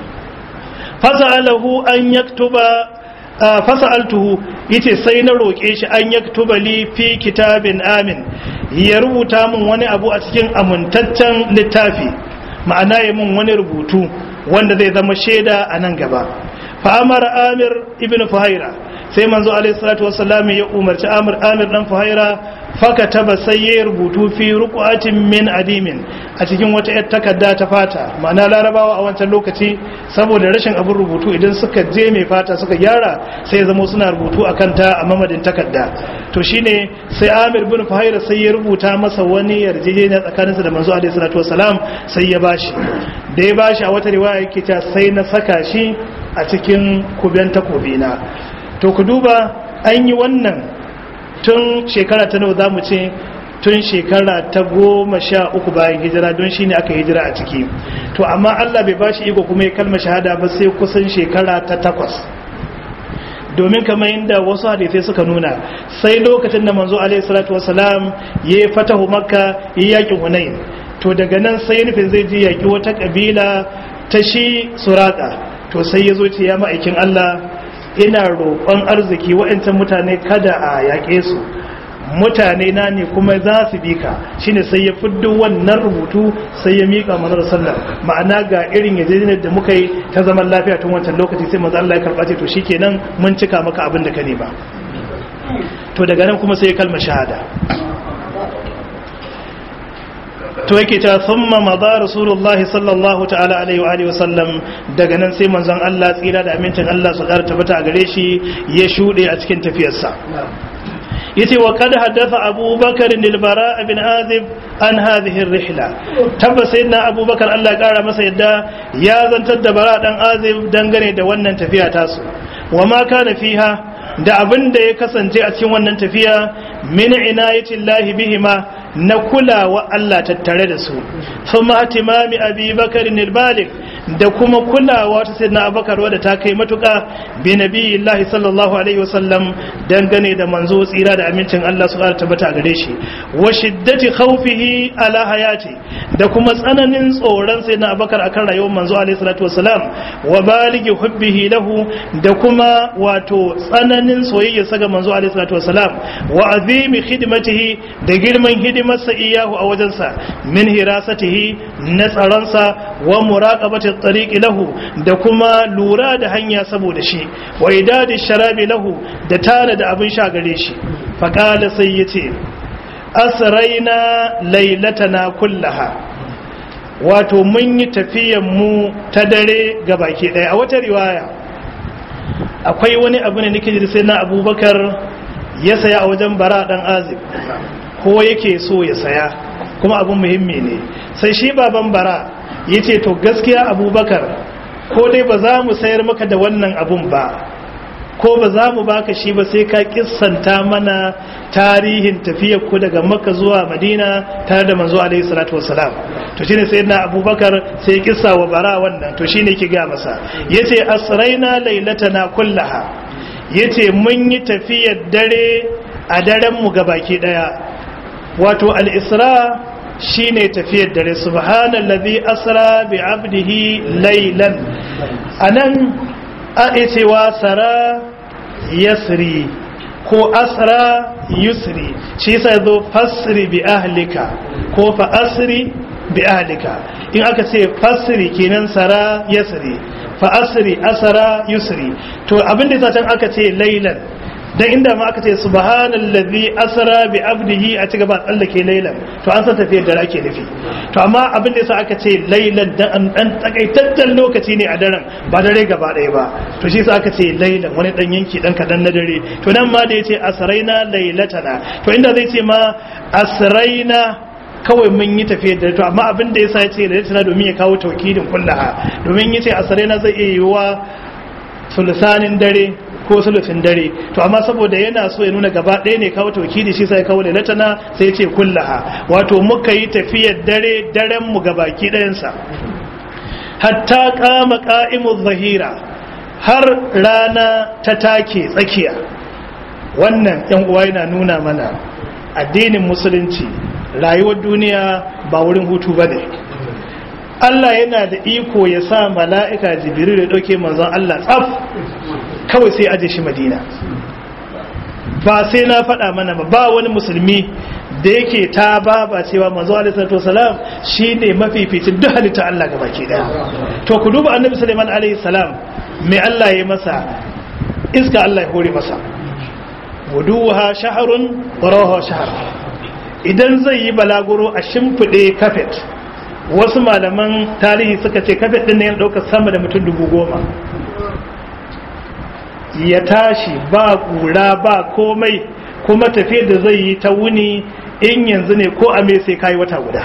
Fasa'alahu an yaktuba fasa'altuhu, yace sai na roke shi an yaktuba li fi kitabin amin, ya rubuta min wani abu a cikin amintaccen littafi, ma'ana ya min wani rubutu wanda zai zama shaida a nan gaba. Fa amara Amir ibn Fuhaira, sai manzo alaihi salatu wassalam ya umarci Amir Amir dan Fuhaira, fakataba sai ya rubutu fi ruqatin min adimin, a cikin wata yar takarda ta fata. Ma'ana Larabawa a wancan lokaci saboda rashin abin rubutu, idan suka je mai fata suka gyara sai zama suna rubutu akan ta a mamadin takarda. To shine sai Amir ibn Fuhaira sai ya rubuta masa wani yarjejeniya tsakaninsa da manzo alaihi salatu wassalam, sai ya bashi. Da ya bashi a wata riwaya yake ta sai na saka shi a cikin kuben takobina. To ku duba, an yi wannan tun shekara ta nawa zamu ce, tun shekara ta goma sha uku bayan hijira, don shine aka hijira a ciki. To amma Allah bai bashi iko kuma ya kalma shahada ba sai kusan shekara ta takwas, domin kamar yadda wasu hadisai suka nuna, sai lokacin da manzo alaihi salatu wasalam ya fatahu makka, ya yakin hunain, to daga nan sai nufin zai je yaki wata kabila ta shi Suraka. To sai ya zo ce ya ma'aikin Allah, ina roƙon arziki waɗancan mutane kada a yaƙe su, mutane na ne kuma za su bi ka. Shine sai ya fiddo wannan rubutu sai ya miƙa manzon sallallahu, ma'ana ga irin yarjejeniyar da muka yi ta zaman lafiya tun wancan lokaci. Sai manzon Allah ya karɓa ce to shikenan mun cika maka abin da ka ne ba. To daga nan kuma sai ya kalma shahada. To yake ta thumma madha rasulullahi sallallahu ta'ala alaihi wa alihi wasallam, daga nan sai manzon Allah tsira da amincin Allah su ƙara tabbata a gare shi ya shuɗe a cikin tafiyarsa. yace wa qad hadatha Abu Bakar al-Bara bin Azib an hadhihi ar-rihla, tabbas sayyidina Abu Bakar Allah ya kara masa yadda ya zantar da Bara dan Azib dangane da wannan tafiya tasu, wa ma kana fiha, da abin da ya kasance a cikin wannan tafiya, min inayatillahi bihima, na kulawa Allah tattare da su, kuma atimami Abi Bakar al-Baligh, da kuma kulawa ta sayyidina Abubakar wadda ta kai matuka bi nabiyillahi sallallahu alaihi wasallam dangane da manzo tsira da amincin Allah su ƙara tabbata gare shi, wa shiddati khawfihi ala hayati, da kuma tsananin tsoron sayyidina Abubakar akan rayuwar manzo alaihi salatu wasalam, wa baligi hubbihi lahu, da kuma wato tsananin soyayya ga manzo alaihi salatu wasalam, wa azimi khidmatihi, da girman hidimarsa iyahu a wajensa, min hirasatihi, na tsaronsa, wa muraqabati tariqi lahu, da kuma lura da hanya saboda shi, wa idadi sharabi lahu, da tare da abin sha gare shi. Faqala sai yace asraina lailatana kullaha, wato mun yi tafiyan mu ta dare gabaki daya. A wata riwaya akwai wani abu ne nake ji sai na Abubakar ya saya a wajen Bara dan Azib, ko yake so ya saya, kuma abun muhimmi ne. Sai shi baban Bara yace to gaskiya Abubakar, ko dai ba za mu sayar maka da wannan abun ba, ko ba za mu baka shi ba sai ka kissanta mana tarihin tafiyar ku daga Makka zuwa Madina tare da manzo alaihi salatu wassalam. To shine sayyidina Abubakar sai kissa wa Bara wannan, to shine yake ga masa, yace asraina lailatana kullaha, yace mun yi tafiyar dare a daren mu gabaki daya. Wato al-isra shine tafiyar dare, subhanallazi asra bi abdihi laylan. Anan a cewa sara yasri ko asra yusri, shi yasa yazo fasri bi ahlika ko fa asri bi ahlika in aka ce fasri kenan sara yasri fa asri asara yusri to abin da yasa aka ce laylan dan inda ma aka ce subhanallazi asra bi abdihi a cigaba tsallake laylan to an san tafiyar da ake nufi to amma abin da yasa aka ce laylan dan dan takaitaccen lokaci ne a daren ba dare gaba ɗaya ba to shi yasa aka ce laylan wani dan yanki dan kadan na dare to nan ma da yace asraina laylatana to inda zai ce ma asraina kawai mun yi tafiyar da to amma abin da yasa yace laylatana domin ya kawo taukidin kullaha domin yace asraina zai iya yiwa sulusanin dare ko sulutin dare to amma saboda yana so ya nuna gaba ɗaya ne kawo taukidi shi sai kawo lailatana sai ce kullaha wato muka yi tafiyar dare daren mu gabaki ɗayansa hatta qama qa'imuz zahira har rana ta take tsakiya wannan yan uwa yana nuna mana addinin musulunci rayuwar duniya ba wurin hutu bane Allah yana da iko ya sa mala'ika Jibril ya dauke manzon Allah tsaf kawai sai aje shi Madina ba sai na faɗa mana ba ba wani musulmi da yake ta ba ba cewa manzo alaihi salatu wasalam shine mafificin duk halitta Allah gabaki daya to ku duba annabi Sulaiman alaihi salam me Allah ya masa iska Allah ya hore masa wuduha shahrun wa rawaha shahr idan zai yi balaguro a shimfide kafet wasu malaman tarihi suka ce kafet din ne ya dauka sama da mutum dubu goma ya tashi ba kura ba komai kuma tafiyar da zai yi ta wuni in yanzu ne ko a mai sai kai wata guda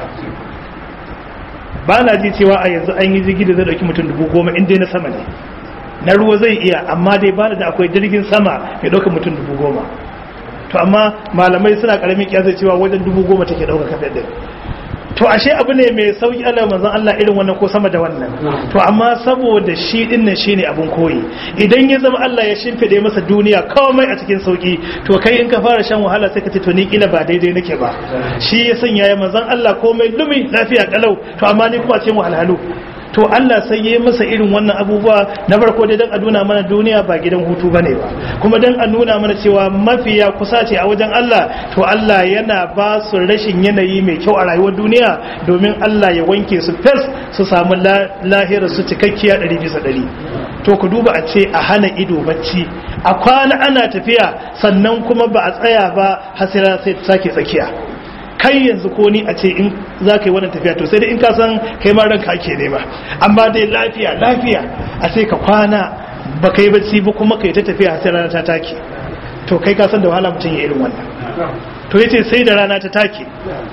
ba na ji cewa a yanzu an yi jirgi da zai dauki mutum dubu goma in dai na sama ne na ruwa zai iya amma dai ba da akwai jirgin sama ya dauka mutum dubu goma to amma malamai suna karamin kiyasa cewa wajen dubu goma take dauka kafin din to ashe abu ne mai sauki Allah manzon Allah irin wannan ko sama da wannan to amma saboda shi din nan shine abun koyi idan ya zama Allah ya shimfide masa duniya komai a cikin sauki to kai in ka fara shan wahala sai ka ce to ni kila ba daidai nake ba shi ya sanya ya manzon Allah komai lumi lafiya kalau to amma ni kuma cikin wahalhalu to Allah sai ya yi masa irin wannan abubuwa na farko dai dan a nuna mana duniya ba gidan hutu bane ba kuma dan a nuna mana cewa mafiya kusa ce a wajen Allah to Allah yana ba su rashin yanayi mai kyau a rayuwar duniya domin Allah ya wanke su fes su samu lahirar su cikakkiya ɗari bisa ɗari to ku duba a ce a hana ido bacci a kwana ana tafiya sannan kuma ba a tsaya ba hasira sai ta sake tsakiya kai yanzu ko ni a ce in za ka yi wannan tafiya to sai dai in ka san kai ma ranka ake nema amma dai lafiya lafiya a sai ka kwana ba kai bacci ba kuma kai ta tafiya sai rana ta take to kai ka san da wahala mutum ya irin wannan to yace sai da rana ta take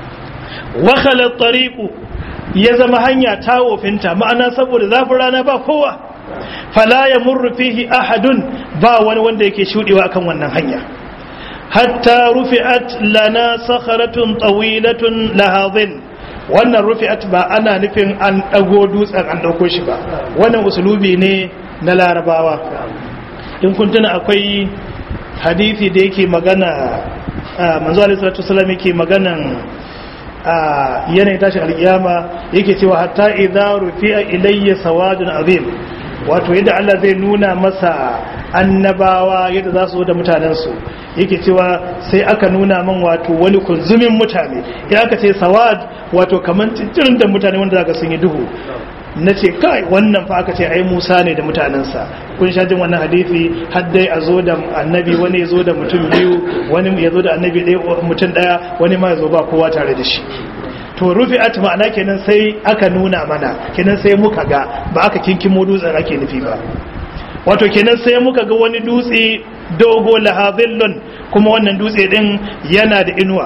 wa khala tariqu ya zama hanya ta wofinta ma'ana saboda zafin rana ba kowa fala yamurru fihi ahadun ba wani wanda yake shudewa akan wannan hanya hatta rufi'at lana sakharatun tawilatun lahadhin wannan rufi'at ba ana nufin an dago dutsen an dauko shi ba wannan usulubi ne na larabawa in kun tuna akwai hadisi da yake magana manzo alaihi salatu wasallam yake maganan yanayin tashin alkiyama yake cewa hatta idza rufi'a ilayya sawadun azim wato yadda Allah zai nuna masa annabawa yadda za su zo da mutanensu yake cewa sai aka nuna man wato wani kunzumin mutane ya aka ce sawad wato kaman cincirin da mutane wanda zaka sun yi duhu na ce kai wannan fa aka ce ai Musa ne da mutanensa kun sha jin wannan hadisi har dai a zo da annabi wani ya zo da mutum biyu wani ya zo da annabi ɗaya mutum ɗaya wani ma ya zo ba kowa tare da shi to rufi'at ma'ana kenan sai aka nuna mana kenan sai muka ga ba aka kinkimo dutsen ake nufi ba wato kenan sai muka ga wani dutse dogo lahabillun kuma wannan dutse din yana da inuwa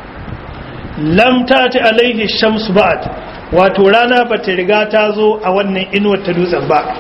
lam tati alaihi shamsu ba'd wato rana bata riga ta zo a wannan inuwar ta dutsen ba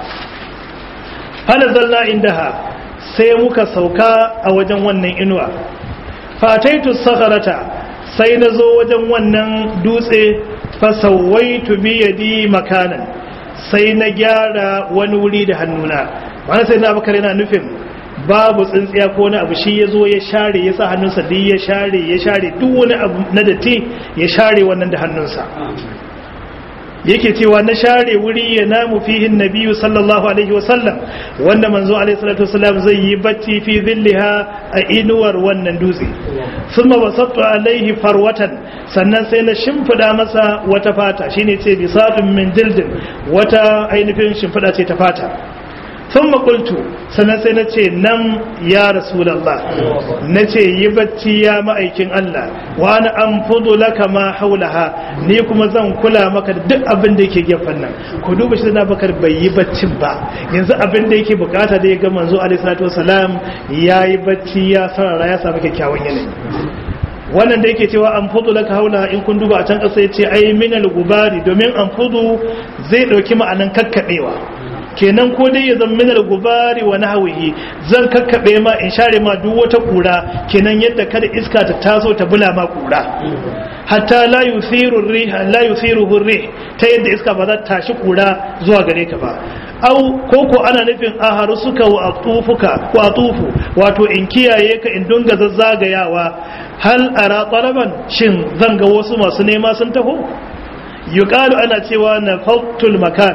falazalna indaha sai muka sauka a wajen wannan inuwa fataitu sakharata sai na zo wajen wannan dutse fasawaitu biyadi makanan sai na gyara wani wuri da hannuna wani sai na bakar yana nufin babu tsintsiya ko wani abu shi ya zo ya share ya sa hannunsa duk ya share ya share duk wani abu na datti ya share wannan da hannunsa yake cewa na share wuri ya namu fihin nabiyyu sallallahu alaihi wasallam wanda manzo alaihi salatu wasallam zai yi bacci fi zilliha a inuwar wannan dutse thumma wasattu alaihi farwatan sannan sai na shimfida masa wata fata shine ce bisatun min jildin wata ainihin shimfida ce ta fata thumma qultu sannan sai na ce nan ya rasulullah na ce yi bacci ya ma'aikin Allah wa ana anfudu laka ma haulaha ni kuma zan kula maka duk abin da yake gefen nan ku duba shi da bakar bai yi baccin ba yanzu abin da yake bukata da ya ga manzo alaihi salatu wasalam yayi bacci ya sarara ya samu kyakkyawan yanayi wannan da yake cewa anfudu laka haulaha in kun duba a can kasa yace ai minal gubari domin anfudu zai dauki ma'anan kakkabewa kenan ko dai ya zama minar gubari wa nahwihi zan kakkabe ma in share ma duk wata kura kenan yadda kada iska ta taso ta bula ma kura hatta la yusiru riha la yusiruhu rih ta yadda iska ba za ta tashi kura zuwa gare ka ba au koko ana nufin aharu suka wa atufuka wa atufu wato in kiyaye ka in dunga zazzagayawa hal ara talaban shin zan ga wasu masu nema sun taho yuqalu ana cewa na fawtul makan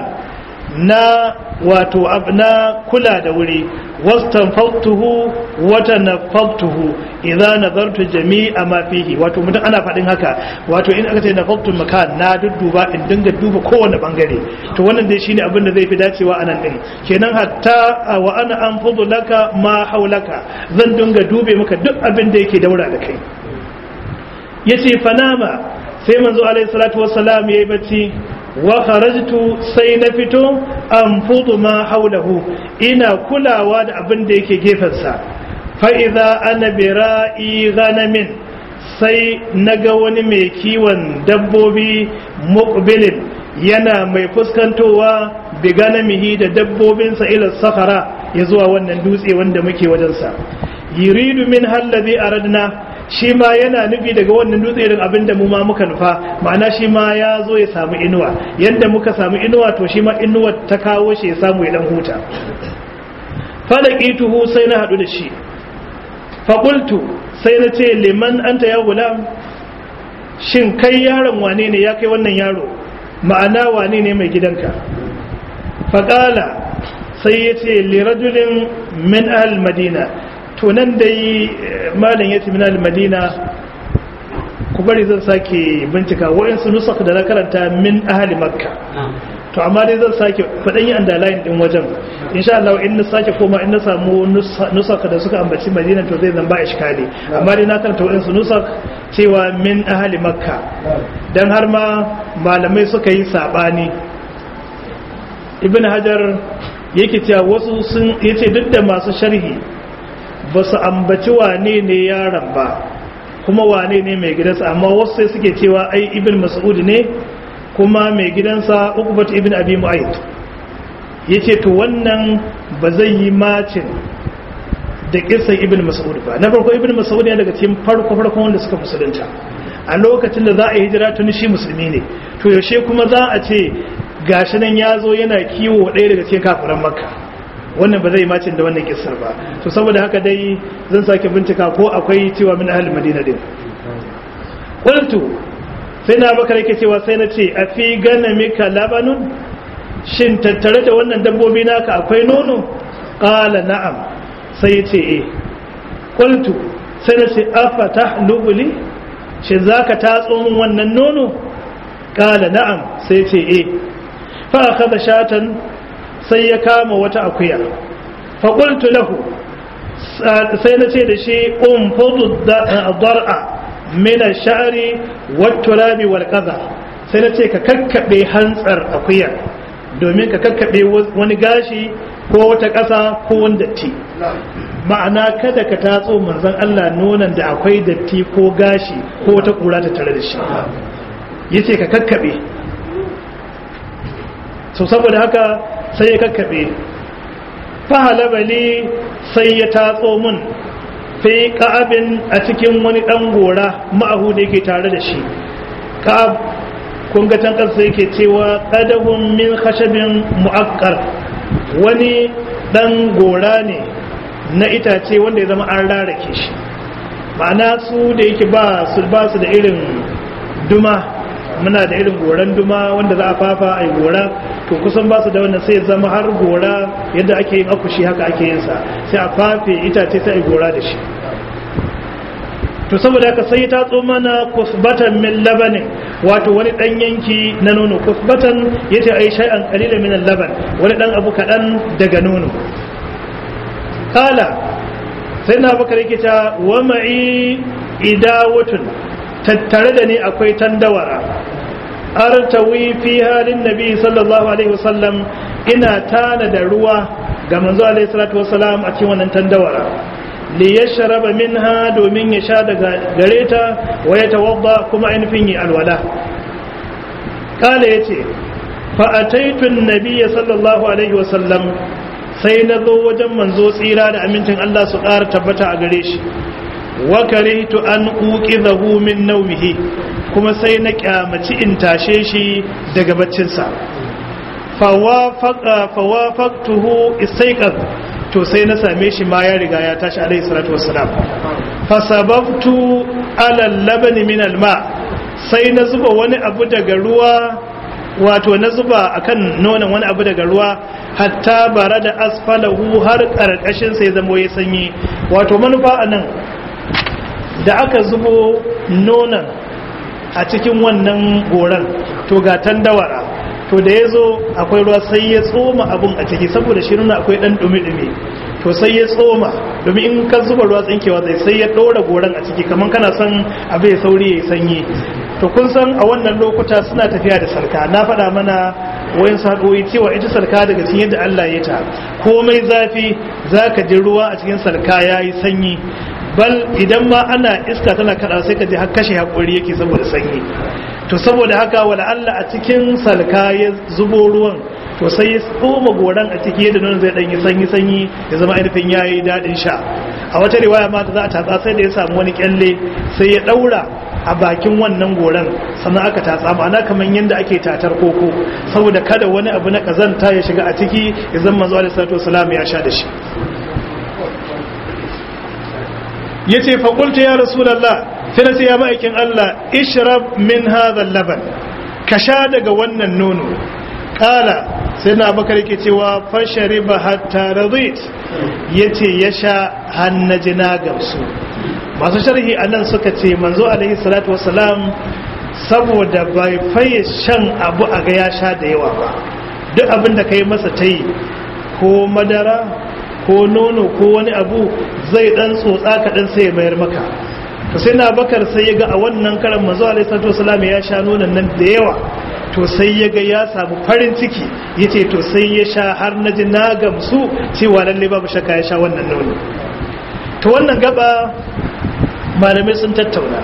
na wato na kula da wuri wastan fautuhu wata na fautuhu idan nazartu jami'a ma fihi wato mutum ana faɗin haka wato in aka ce na fautul makan na dudduba in dinga duba kowane bangare to wannan dai shine abin da zai fi dacewa anan din kenan hatta wa ana anfudu laka ma haulaka zan dinga dube maka duk abin da yake daura da kai yace fanama sai manzo alaihi salatu wassalam yayi bacci wa kharajtu sai na fito anfudu ma haulahu ina kulawa da abin da yake gefensa fa idza ana bira'i ghanamin sai naga wani mai kiwon dabbobi muqbilin yana mai fuskantowa bi ganamihi da dabbobinsa ila safara ya zuwa wannan dutse wanda muke wajensa yuridu min halladhi aradna shi ma yana nufi daga wannan dutse irin abinda mu ma muka nufa ma'ana shi ma ya zo ya samu inuwa yadda muka samu inuwa to shi ma inuwa ta kawo shi ya samu ya dan huta falaqituhu sai na hadu da shi faqultu sai na ce liman anta ya gulam shin kai yaron wane ne ya kai wannan yaro ma'ana wane ne mai gidanka faqala sai ya ce lirajulin min ahli madina to nan dai malam ya tafi na madina ku bari zan sake bincika waɗansu nusak da na karanta min ahali makka to amma dai zan sake faɗin yi andalayin ɗin wajen insha Allah in na sake koma in na samu nusak da suka ambaci madina to zai zan ba iskali amma dai na karanta waɗansu nusak cewa min ahali makka dan har ma malamai suka yi saɓani ibn hajar yake cewa wasu sun yace duk da masu sharhi ba su ambaci wane ne yaron ba kuma wane ne mai gidansa amma wasu sai suke cewa ai ibn mas'ud ne kuma mai gidansa uqbat ibn abi mu'ayyid yace to wannan ba zai yi macin da kisan ibn mas'ud ba na farko ibn mas'ud ne daga cikin farko farko wanda suka musulunta a lokacin da za a yi hijira tun shi musulmi ne to yaushe kuma za a ce gashi nan yazo yana kiwo ɗaya daga cikin kafiran makka wannan ba zai macin da wannan kissar ba to saboda haka dai zan sake bincika ko akwai cewa min ahli madina din qultu sai na bakar yake cewa sai na ce a fi ganamika labanun shin tattare da wannan dabbobi naka akwai nono qala na'am sai ya ce eh qultu sai na ce afata lubuli shin zaka tatso min wannan nono qala na'am sai ya ce eh fa akhadha shatan sai ya kama wata akuya faƙultu lahu sai na ce da shi umfudu dar'a mina sha'ari watturabi wal qaza sai na ce ka kakkaɓe hantsar akuya domin ka kakkaɓe wani gashi ko wata ƙasa ko wani datti ma'ana kada ka tatso manzon Allah nonon da akwai datti ko gashi ko wata ƙura ta tare da shi yace ka kakkaɓe so saboda haka sai ya kakkaɓe fahalabali sai ya tatso mun fi ka'abin a cikin wani ɗan gora ma'ahu da yake tare da shi ka'ab kun ga can ƙasa yake cewa ƙadahun min khashabin mu'akkar wani ɗan gora ne na itace wanda ya zama an rarake shi ma'ana su da yake ba su ba su da irin duma muna da irin goran duma wanda za a fafa a yi gora to kusan ba su da wannan sai zama har gora yadda ake yin akushi haka ake yin sa sai a fafe itace sai a yi gora da shi. To saboda haka sai ta tso mana kusbatan min labanin wato wani dan yanki na nono. Kusbatan yace ai shay'an qalilan min al-laban wani dan abu kadan daga nono. Kala sai na bakar yake ta wa ma'i idawatun tattare da ni akwai tandawara artawi fi halin nabi sallallahu alaihi wasallam ina tana da ruwa ga manzo alaihi salatu wasalam a cikin wannan tandawara li yashraba minha domin ya sha daga gareta wa ya tawadda kuma ainihin yi alwala. Kala yace fa ataitu an-nabiy sallallahu alaihi wasallam sai na zo wajen manzo tsira da amincin Allah su ƙara tabbata a gare shi wa karihtu an uqizahu min nawmihi kuma sai na kyamaci in tashe shi daga baccin sa fa wafaqa fa wafaqtuhu istayqaz to sai na same shi ma ya riga ya tashi alaihi salatu wassalam fa sababtu ala labani min alma sai na zuba wani abu daga ruwa wato na zuba akan nonon wani abu daga ruwa hatta bara da asfalahu har karkashin sai zama ya sanyi. Wato manufa anan da aka zubo nonon a cikin wannan goran to ga tandawara to da ya zo akwai ruwa sai ya tsoma abun a ciki saboda shi nuna akwai dan dumi-dumi to sai ya tsoma domin in ka zuba ruwa tsinkewa zai sai ya ɗora goran a ciki kamar kana son abu ya sauri ya sanyi. To kun san a wannan lokuta suna tafiya da sarka na faɗa mana wayan sadoyi cewa ita sarka daga cikin yadda Allah ya ta komai zafi zaka ji ruwa a cikin sarka yayi sanyi bal idan ma ana iska tana kada sai ka ji har kashe hakuri yake saboda sanyi. To saboda haka wala Allah a cikin sarka ya zubo ruwan to sai ya tsoma goran a ciki yadda nonon zai dan yi sanyi sanyi ya zama ainihin yayi dadin sha. A wata riwaya ma za a tatsa sai da ya samu wani kyalle sai ya daura a bakin wannan goran sannan aka tatsa ma'ana kamar yadda ake tatar koko saboda kada wani abu na kazanta ya shiga a ciki ya zama manzo alaihi salatu wasalam ya sha da shi. Yace fa qultu ya rasulullah sai nace ya ma'aikin Allah ishrab min hadha al-laban ka sha daga wannan nono. Kala sai na bakar yake cewa fa shariba hatta radit yace ya sha hannaji na gamsu. Masu sharhi a nan suka ce manzo alaihi salatu wasalam saboda bai faye shan abu a ga ya sha da yawa ba duk abin da ka yi masa ta yi ko madara ko nono ko wani abu zai dan tsotsa kaɗan sai ya mayar maka. To sai na bakar sai ya ga a wannan karan manzo alaihi salatu wasalam ya sha nonon nan da yawa to sai ya ga ya samu farin ciki ya ce to sai ya sha har na ji na gamsu cewa lallai babu shakka ya sha wannan nono. To wannan gaba malamai sun tattauna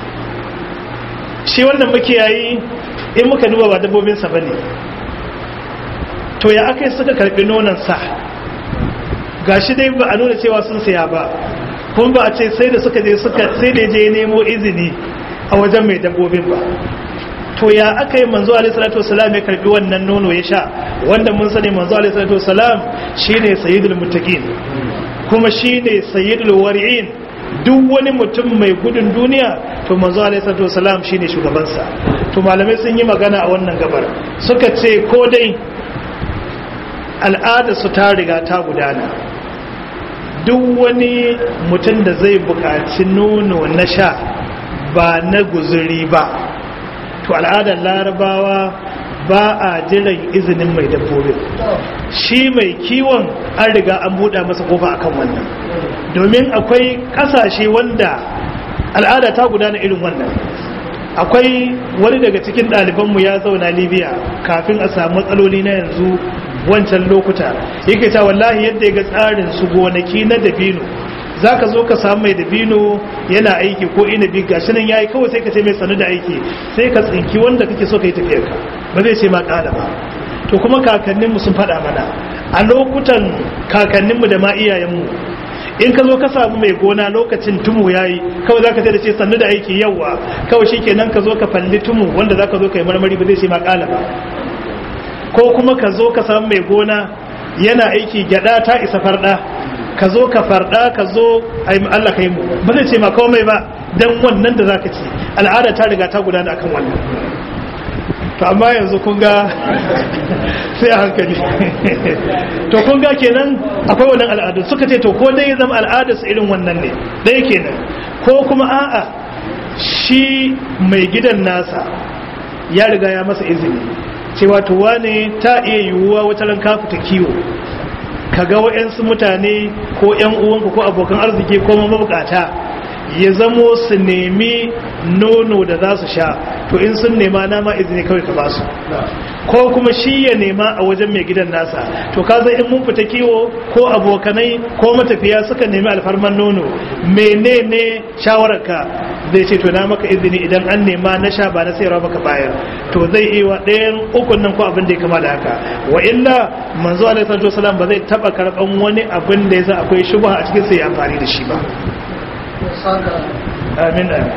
shi wannan makiyayi in muka duba ba dabbobinsa ba ne to ya aka yi suka karbi nonansa ga shi dai ba a nuna cewa sun saya ba kuma ba a ce sai da suka je suka sai da je nemo izini a wajen mai dabbobin ba. To ya aka yi manzo alaihi salatu wasalam ya karbi wannan nono ya sha wanda mun sani manzo alaihi salatu wasalam shine sayyidul muttaqin kuma shine sayyidul wari'in duk wani mutum mai gudun duniya to manzo alaihi salatu wasalam shine shugabansa. To malamai sun yi magana a wannan gabar suka ce ko dai al'ada su ta riga ta gudana duk wani mutum da zai buƙaci nono na sha ba na guzuri ba to al'adar larabawa ba a jiran izinin mai dabbobin shi mai kiwon an riga an buɗa masa kofa akan wannan domin akwai ƙasashe wanda al'ada ta gudana irin wannan. Akwai wani daga cikin ɗalibanmu ya zauna Libya kafin a samu matsaloli na yanzu wancan lokuta yake ta wallahi yadda ya ga tsarin su gonaki na dabino zaka zo ka samu mai dabino yana aiki ko inabi gashi nan yayi kawai sai ka ce mai sanu da aiki sai ka tsinki wanda kake so kai tafiyar ka ba zai ce ma kada ba. To kuma kakanninmu sun faɗa mana a lokutan kakanninmu da ma iyayenmu in ka zo ka samu mai gona lokacin tumu yayi kawai zaka ce da ce sannu da aiki yawa kawai shikenan ka zo ka falli tumu wanda zaka zo kai marmari ba zai ce ma kala ba. Ko kuma ka zo ka samu mai gona yana aiki gyada ta isa farda ka zo ka farda ka zo ai Allah kai mu ba zai ce ma komai ba dan wannan da zaka ci al'ada ta riga ta gudana akan wannan. to amma yanzu kun ga sai a hankali to kun ga kenan akwai wannan al'adu suka ce to ko dai ya zama al'adar su irin wannan ne dai kenan ko kuma a'a shi mai gidan nasa ya riga ya masa izini cewa to wane ta iya yiwuwa wata ran ka fita kiwo kaga wa'yansu mutane ko ƴan uwanka ko abokan arziki ko mabukata ya zamo su nemi nono da za su sha to in sun nema nama izini kawai ka basu ko kuma shi ya nema a wajen mai gidan nasa to ka zai in mun fita kiwo ko abokanai ko matafiya suka nemi alfarman nono menene shawararka zai ce to na maka izini idan an nema na sha ba na sayarwa baka bayar to zai iya wa ɗayan ukun nan ko abin da ya kama da haka wa illa manzo alaihi salatu wasalam ba zai taba karban wani abin da yasa akwai shubha a cikin sai ya amfani da shi ba amin amin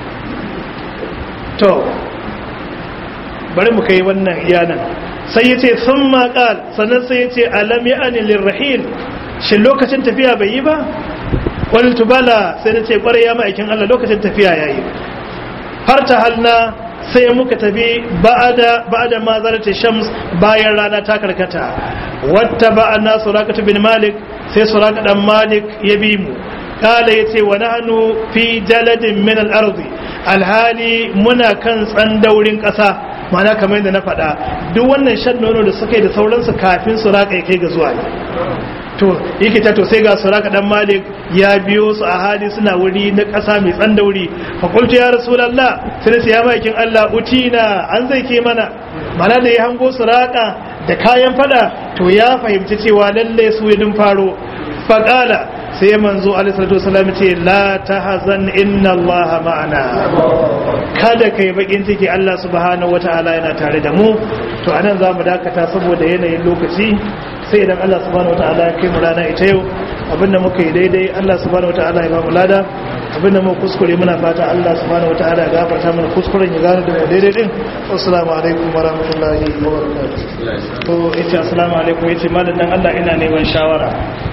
to bari mu kai wannan iyanan sai yace sun maƙal sannan sai yace alam ya'ani lirrahil shin lokacin tafiya bai yi ba qultu bala sai nace kware ya ma'aikin Allah lokacin tafiya yayi farta halna sai muka tafi ba'ada ba'da ma zarata shams bayan rana ta karkata watta ba'ana suraqatu bin malik sai suraqatu dan malik ya bi mu kala yace wa nahnu fi jaladin min al-ardi alhali muna kan tsandaurin kasa mana kamar yadda na faɗa duk wannan shan nono da suka yi da sauransu kafin su raka kai ga zuwa to yake ta to sai ga suraka dan malik ya biyo su a hali suna wuri na ƙasa mai tsandauri fa qultu ya rasulullah sai sai ya makin Allah utina an zai ke mana mana da ya hango suraka da kayan fada to ya fahimci cewa lalle su yidin faro fa qala sai manzo alaihi salatu wasallam ce la tahzan inna allaha ma'ana kada kai bakin ciki Allah subhanahu wataala yana tare da mu to anan zamu dakata saboda yanayin lokaci sai idan Allah subhanahu wataala ya kai mu rana ita yau abinda muka yi daidai Allah subhanahu wataala ya ba mu lada abinda mu kuskure muna fata Allah subhanahu wataala ya gafarta mana kuskuren ya gane da mu daidai din assalamu alaikum wa rahmatullahi wa barakatuh to yace assalamu alaikum yace malam dan Allah ina neman shawara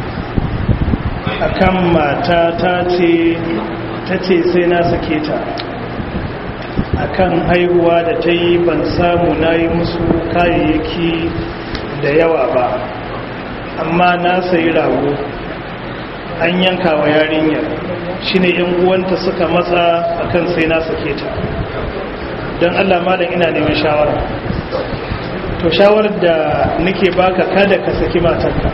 akan mata ta ce ta ce sai na sake ta akan haihuwa da ta yi ban samu na yi musu kayayyaki da yawa ba amma na sayi rago an yanka wa yarinyar shi ne yan uwanta suka matsa akan sai na sake ta don Allah malam ina neman shawara to shawarar da nake baka kada ka saki matarka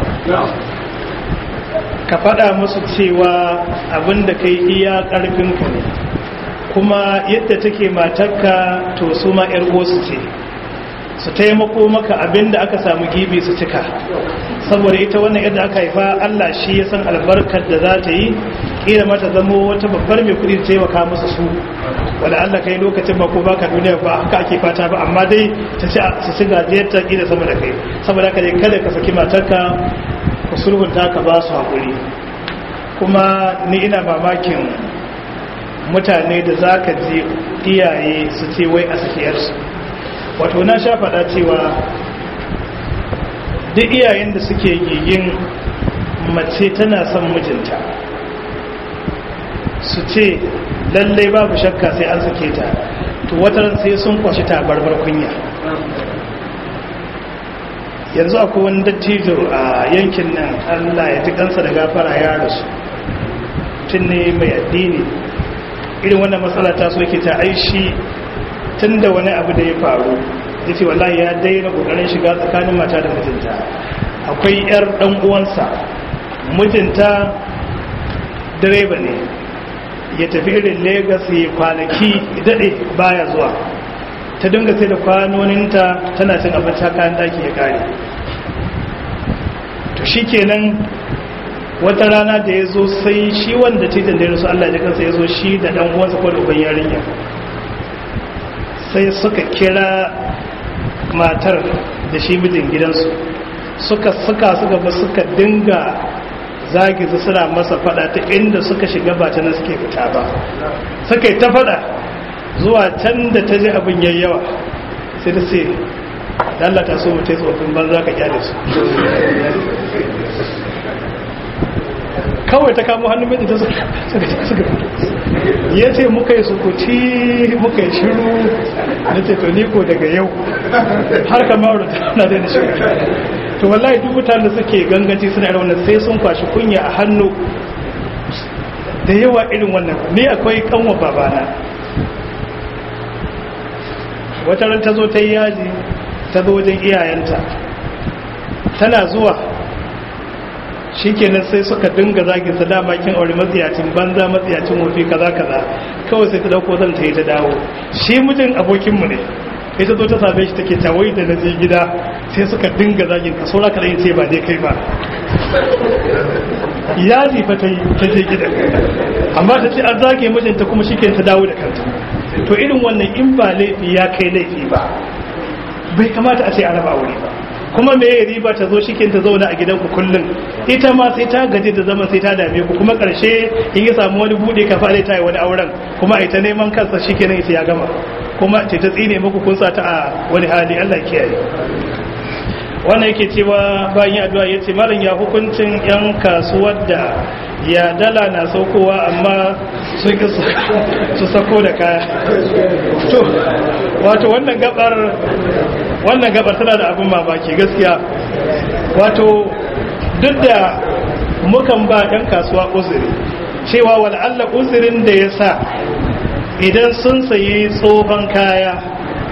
ka faɗa musu cewa abinda kai iya ƙarfinka ne kuma yadda take matarka to su ma ƴar uwarsu ce su taimako maka abinda aka samu gibi su cika saboda ita wannan yadda aka haifa Allah shi ya san albarkar da za ta yi kila mata zamo wata babbar mai kudi taimaka musu su wanda Allah kai lokacin ba ko baka duniya ba haka ake fata ba amma dai ta ci su ci gajiyar ta kila sama da kai saboda haka dai kada ka saki matarka ku sulhunta ka ba su haƙuri kuma ni ina mamakin mutane da za ka ji iyaye su ce wai a sakiyarsu wato na sha faɗa cewa duk iyayen da suke gigin mace tana son mijinta su ce lallai babu shakka sai an sake ta to wataran sai sun kwashi tabarbar kunya yanzu akwai wani dattijo a yankin nan Allah ya ji kansa da gafara ya rasu tun ne mai addini irin wannan matsala ta so yake ta aishi tun da wani abu da ya faru ya ce wallahi ya daina kokarin shiga tsakanin mata da mijinta akwai yar dan uwansa mijinta direba ne ya tafi irin Lagos ya kwanaki daɗe baya zuwa ta dinga sai da kwanoninta tana cin abinci kayan daki ya kare to shi kenan wata rana da ya zo sai shi wanda titin da ya rasu Allah ya kansa ya zo shi da dan uwansa ko da uban yarinya sai suka kira matar da shi mijin gidansu suka suka suka ba suka dinga zagi su suna masa fada ta inda suka shiga ba ta nan suke fita ba suka yi ta fada zuwa can da ta ji abin yayi yawa sai ta ce Allah ta so mutai tsofin banza ka kyale su kawai ta kamo hannun mai ta suka suka ya ce muka yi sukuci muka yi shiru na ce to ni ko daga yau har kamar na da shiga to wallahi duk mutanen da suke gangaci suna irin wannan sai sun kwashi kunya a hannu da yawa irin wannan. Ni akwai kanwa babana wata ran ta zo ta yi yaji ta zo wajen iyayenta tana zuwa shikenan sai suka dinga zagin sa dama kin aure matsiyacin banza matsiyacin wofi kaza kaza kawai sai ta dauko zan ta yi ta dawo shi mijin abokin mu ne ita zo ta same shi take tawai da naje gida sai suka dinga zagin ka saura ka sai ba dai kai ba yaji fa ta yi ta je gida amma ta ce an zage mijinta kuma shikenan ta dawo da kanta. To irin wannan in ba laifi ya kai laifi ba bai kamata a ce a raba aure ba. Kuma me ya riba ta zo shikin ta zauna a gidanku kullum ita ma sai ta gaji da zaman sai ta dame ku kuma karshe in ya samu wani bude ka fara ta yi wani auren kuma a ita neman kansa shikenan ita ya gama kuma ce ta tsine muku kun sa ta a wani hali. Allah kiyaye. Wannan yake cewa bayan ya addu'a yace malam ya hukuncin yan kasuwar da ya dala na saukowa amma sun ki su sako da kaya. To wato wannan gabar wannan gabar tana da abin mamaki gaskiya. Wato duk da mukan ba yan kasuwa uzuri cewa wal Allah uzurin da yasa idan sun sayi tsohon kaya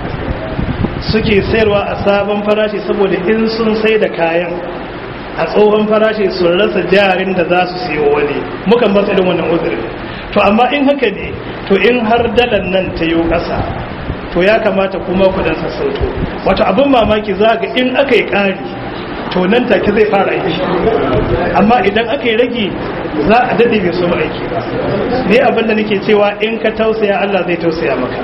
suke sayarwa a sabon farashi saboda in sun sai da kayan a tsohon farashi sun rasa jarin da za su siyo wani mukan ba su irin wannan uzurin. To amma in haka ne to in har dalan nan ta yi ƙasa to ya kamata kuma ku dan sassauto. Wato abin mamaki za ga in aka yi ƙari to nan take zai fara aiki amma idan aka yi rage za a daɗe bai so aiki ba. Ne abin da nake cewa in ka tausaya Allah zai tausaya maka.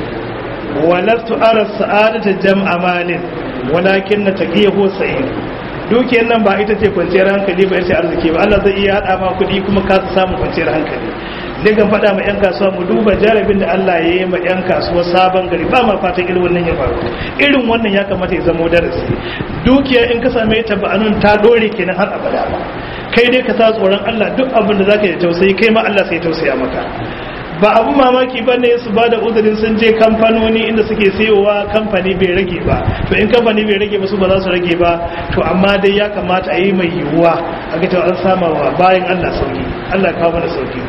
ولست أرى السعادة جمع مال ولكن تقيه سعيد. dukiyar nan ba ita ce kwanciyar hankali ba ita arziki ba. Allah zai iya hada ma kuɗi kuma ka samu kwanciyar hankali. Zai kan faɗa ma 'yan kasuwa mu duba jarabin da Allah ya yi ma 'yan kasuwa sabon gari ba ma fatan irin wannan ya faru. Irin wannan ya kamata ya zama darasi. Dukiya in ka same ta ba anan ta dore kenan har abada ba. Kai dai ka sa tsoron Allah duk abin da zaka yi tausayi kai ma Allah sai tausaya maka. Ba abun mamaki ba ne su ba da uzurin sun je kamfanoni inda suke sayowa kamfani bai rage ba. To in kamfani bai rage ba su ba za su rage ba. To amma dai ya kamata a yi mai yiwuwa a ga an sama wa bayan Allah sauki. Allah kawo mana sauki.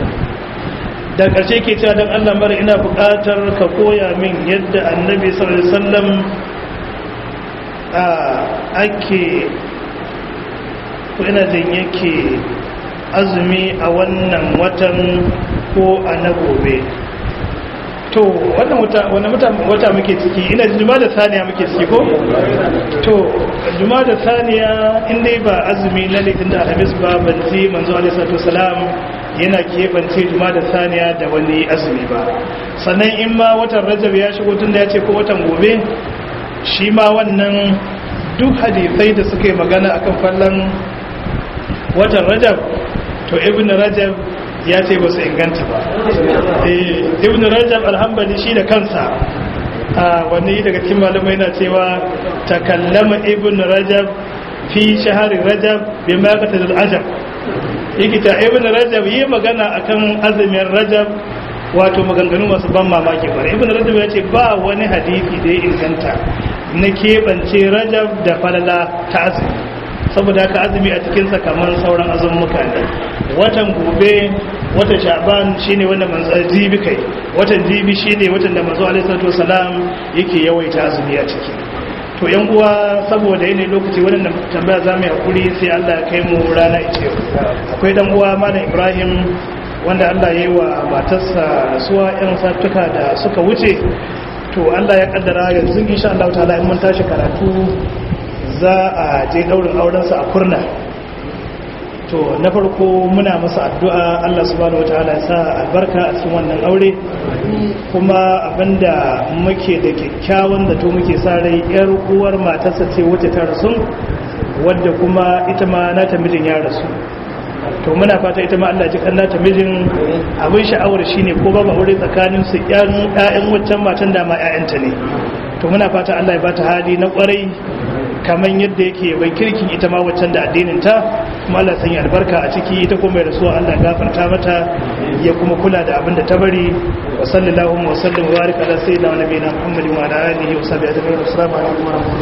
Da ƙarshe ke cewa don Allah mara ina buƙatar ka koya min yadda annabi sallallahu alaihi wasallam ake ko ina jin yake azumi a wannan watan ko a na gobe. To wannan wata muke ciki ina juma da saniya muke ciki ko? To juma da saniya inda ba azumi na litin da alhamis ba banci manzo alaihi salatu wasalam yana keɓance juma da saniya da wani azumi ba. Sannan in ma watan rajab ya shigo tun da ya ce ko watan gobe shi ma wannan duk hadisai da suka yi magana akan fallan watan rajab to ibn rajab ya ce ba su inganta ba. ibn rajab alhambali shi da kansa a wani daga cikin malamai na cewa takallama ibn rajab fi shaharin rajab bi ma ka tazal ajab yake ta ibn rajab yi magana akan azumin rajab wato maganganu masu ban mamaki ba. ibn rajab ya ce ba wani hadisi da ya inganta na keɓance rajab da falala ta azumi saboda haka azumi a cikinsa kamar sauran azummuka ne. Watan gobe watan sha'ban shine wanda manzo jibi kai watan jibi shine watan da manzo alaihi salatu wasalam yake yawaita azumi a ciki. To yan uwa saboda yanayin lokaci wannan tambaya za mu yi hakuri sai Allah ya kai mu rana ita. Akwai dan uwa Malam Ibrahim wanda Allah ya yi wa matarsa rasuwa yan satuka da suka wuce. To Allah ya kaddara yanzu insha Allah ta'ala in mun tashi karatu za a je daurin aurensa a kurna. To na farko muna masa addu'a Allah subhanahu wataala ya sa albarka a cikin wannan aure kuma abinda muke da kyakkyawan da to muke sa rai yar uwar matarsa ce wacce ta rasu wadda kuma ita ma nata mijin ya rasu. To muna fata ita ma Allah ji kan nata mijin abin sha'awar shine ko babu aure tsakanin su ƴaƴan waccan matan da ma ƴaƴanta ne. To muna fata Allah ya bata hali na kwarai kamar yadda yake bai kirkin ita ma waccan da addinin ta kuma Allah sanya albarka a ciki ita kuma mai rasuwa Allah gafarta mata ya kuma kula da abin da ta bari wa sallallahu wa sallam wa baraka ala sayyidina wa nabiyina Muhammadin wa ala alihi wa sahbihi ajma'in assalamu alaikum wa rahmatullahi